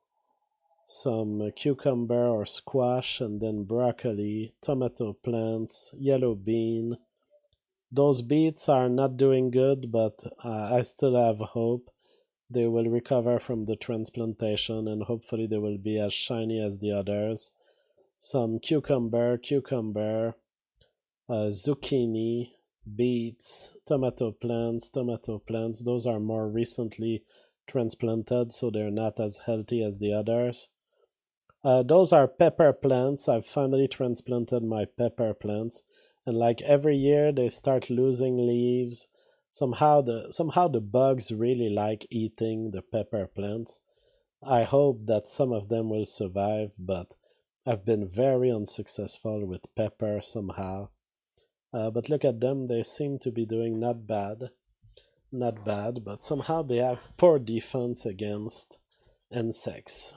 some cucumber or squash, and then broccoli, tomato plants, yellow bean. Those beets are not doing good, but uh, I still have hope. They will recover from the transplantation, and hopefully they will be as shiny as the others. Some cucumber, cucumber, uh, zucchini, beets, tomato plants, tomato plants. Those are more recently transplanted, so they're not as healthy as the others. Uh, those are pepper plants. I've finally transplanted my pepper plants, and like every year they start losing leaves. Somehow the somehow the bugs really like eating the pepper plants. I hope that some of them will survive, but I've been very unsuccessful with pepper somehow. Uh, but look at them, they seem to be doing not bad. Not bad, but somehow they have poor defense against insects.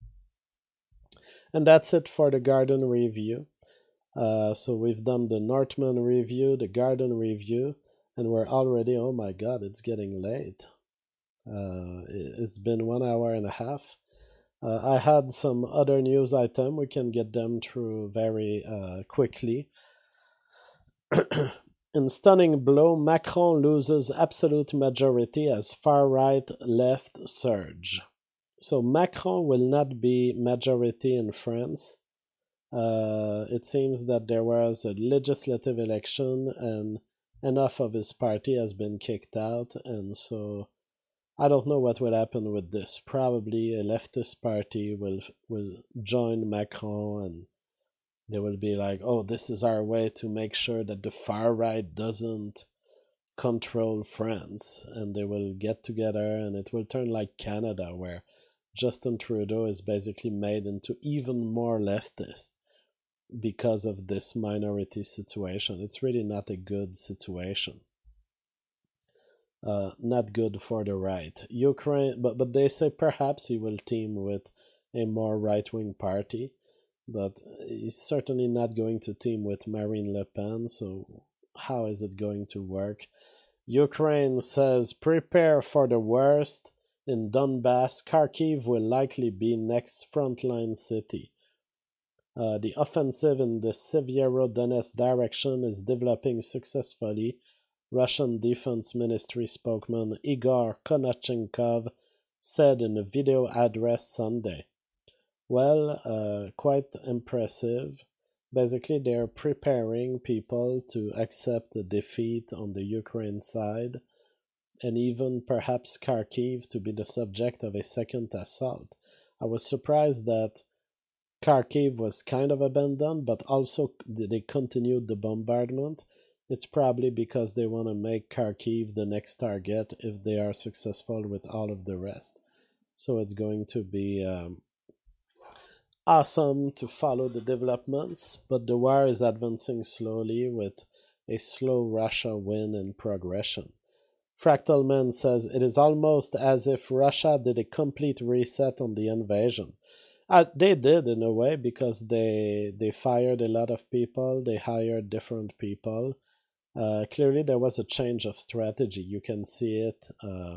And that's it for the garden review. Uh, so we've done the Northman review, the garden review, and we're already, oh my god, it's getting late. Uh, it's been one hour and a half. Uh, I had some other news item. We can get them through very uh, quickly. In stunning blow, Macron loses absolute majority as far-right left surge. So Macron will not be majority in France. Uh, it seems that there was a legislative election and enough of his party has been kicked out, and so I don't know what will happen with this. Probably a leftist party will will join Macron, and they will be like, oh, this is our way to make sure that the far right doesn't control France, and they will get together, and it will turn like Canada, where Justin Trudeau is basically made into even more leftist because of this minority situation. It's really not a good situation. Uh, not good for the right. Ukraine, but, but they say perhaps he will team with a more right-wing party, but he's certainly not going to team with Marine Le Pen, so how is it going to work? Ukraine says prepare for the worst. In Donbass, Kharkiv will likely be next frontline city. Uh, the offensive in the Severodonetsk direction is developing successfully, Russian Defense Ministry spokesman Igor Konachenkov said in a video address Sunday. Well, uh, quite impressive. Basically, they're preparing people to accept a defeat on the Ukraine side, and even perhaps Kharkiv to be the subject of a second assault. I was surprised that Kharkiv was kind of abandoned, but also they continued the bombardment. It's probably because they want to make Kharkiv the next target if they are successful with all of the rest. So it's going to be um, awesome to follow the developments, but the war is advancing slowly with a slow Russia win in progression. Fractal Man says it is almost as if Russia did a complete reset on the invasion. Uh, they did in a way because they they fired a lot of people, they hired different people. Uh, clearly, there was a change of strategy. You can see it. Uh,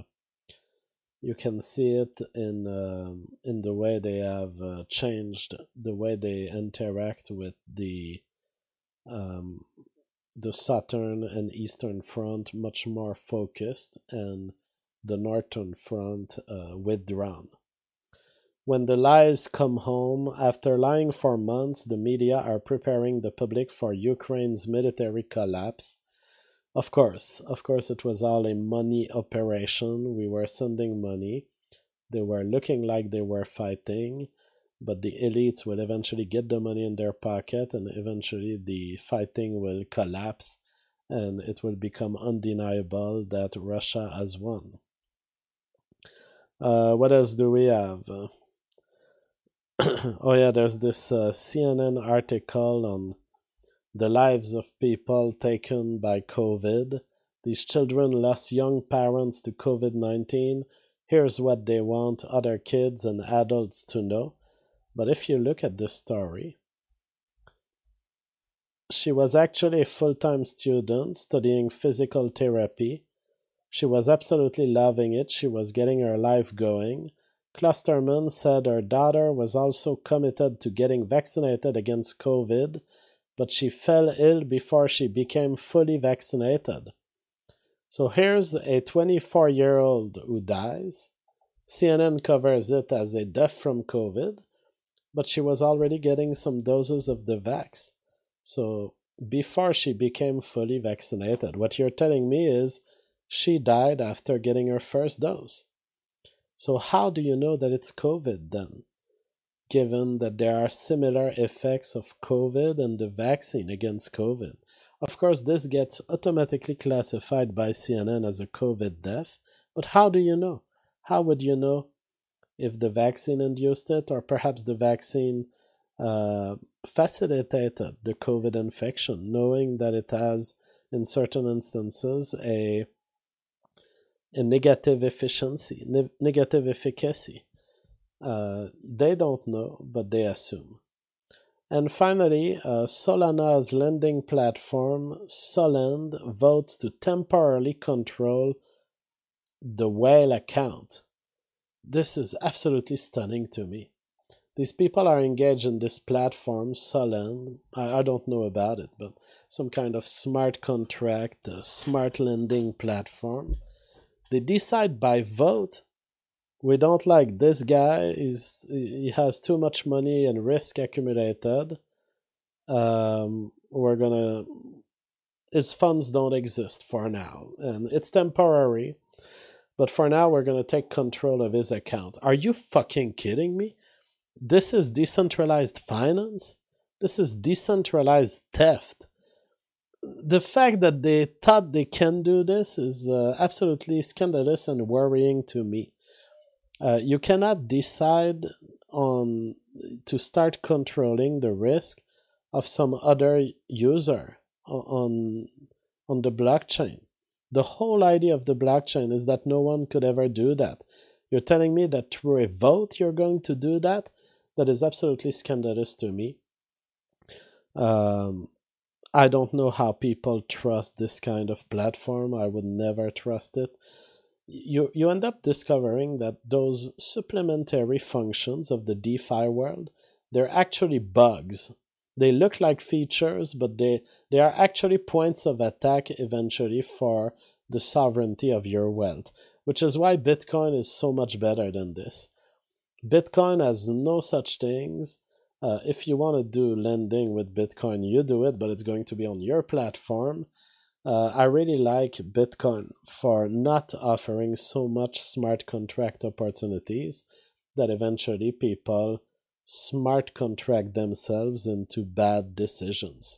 you can see it in um, in the way they have uh, changed the way they interact with the um, the southern and eastern front, much more focused, and the northern front uh, withdrawn. When the lies come home, after lying for months, the media are preparing the public for Ukraine's military collapse. Of course, of course, it was all a money operation. We were sending money. They were looking like they were fighting, but the elites will eventually get the money in their pocket, and eventually the fighting will collapse, and it will become undeniable that Russia has won. Uh, what else do we have? Uh, oh yeah, there's this uh, C N N article on the lives of people taken by COVID. These children lost young parents to COVID nineteen. Here's what they want other kids and adults to know. But if you look at this story, she was actually a full-time student studying physical therapy. She was absolutely loving it. She was getting her life going. Klosterman said her daughter was also committed to getting vaccinated against COVID, but she fell ill before she became fully vaccinated. So here's a twenty-four-year-old who dies. C N N covers it as a death from COVID, but she was already getting some doses of the vax. So before she became fully vaccinated, what you're telling me is she died after getting her first dose. So how do you know that it's COVID then, given that there are similar effects of COVID and the vaccine against COVID? Of course, this gets automatically classified by C N N as a COVID death, but how do you know? How would you know if the vaccine induced it, or perhaps the vaccine uh, facilitated the COVID infection, knowing that it has, in certain instances, a a negative efficiency, ne- negative efficacy. Uh, they don't know, but they assume. And finally, uh, Solana's lending platform, Solend, votes to temporarily control the whale account. This is absolutely stunning to me. These people are engaged in this platform, Solend. I, I don't know about it, but some kind of smart contract, uh, smart lending platform. They decide by vote, we don't like this guy, He's, he has too much money and risk accumulated. Um, we're gonna, his funds don't exist for now, and it's temporary, but for now we're gonna take control of his account. Are you fucking kidding me? This is decentralized finance? This is decentralized theft. The fact that they thought they can do this is uh, absolutely scandalous and worrying to me. Uh, you cannot decide on to start controlling the risk of some other user on on the blockchain. The whole idea of the blockchain is that no one could ever do that. You're telling me that through a vote you're going to do that? That is absolutely scandalous to me. Um, I don't know how people trust this kind of platform. I would never trust it. You, you end up discovering that those supplementary functions of the DeFi world, they're actually bugs. They look like features, but they, they are actually points of attack eventually for the sovereignty of your wealth, which is why Bitcoin is so much better than this. Bitcoin has no such things. Uh, if you want to do lending with Bitcoin, you do it, but it's going to be on your platform. Uh, I really like Bitcoin for not offering so much smart contract opportunities that eventually people smart contract themselves into bad decisions.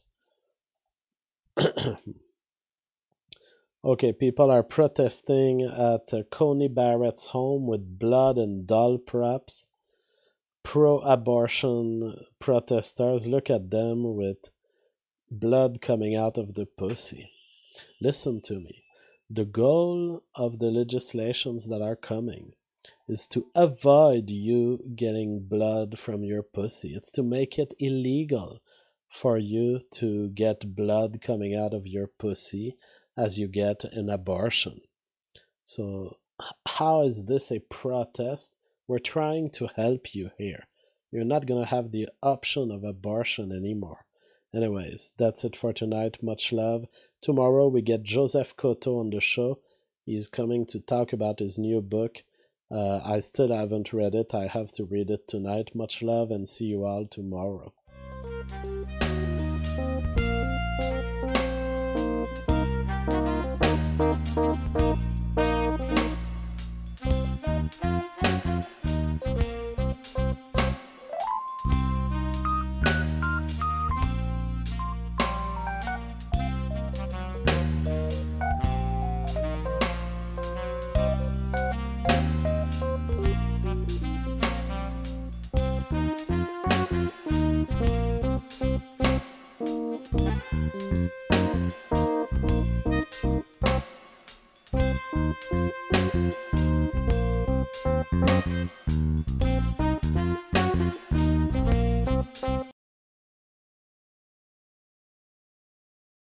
Okay, people are protesting at uh, Coney Barrett's home with blood and doll props. Pro-abortion protesters, look at them with blood coming out of the pussy. Listen to me. The goal of the legislations that are coming is to avoid you getting blood from your pussy. It's to make it illegal for you to get blood coming out of your pussy as you get an abortion. So how is this a protest? We're trying to help you here. You're not going to have the option of abortion anymore. Anyways, that's it for tonight. Much love. Tomorrow we get Joseph Cotto on the show. He's coming to talk about his new book. Uh, I still haven't read it. I have to read it tonight. Much love and see you all tomorrow.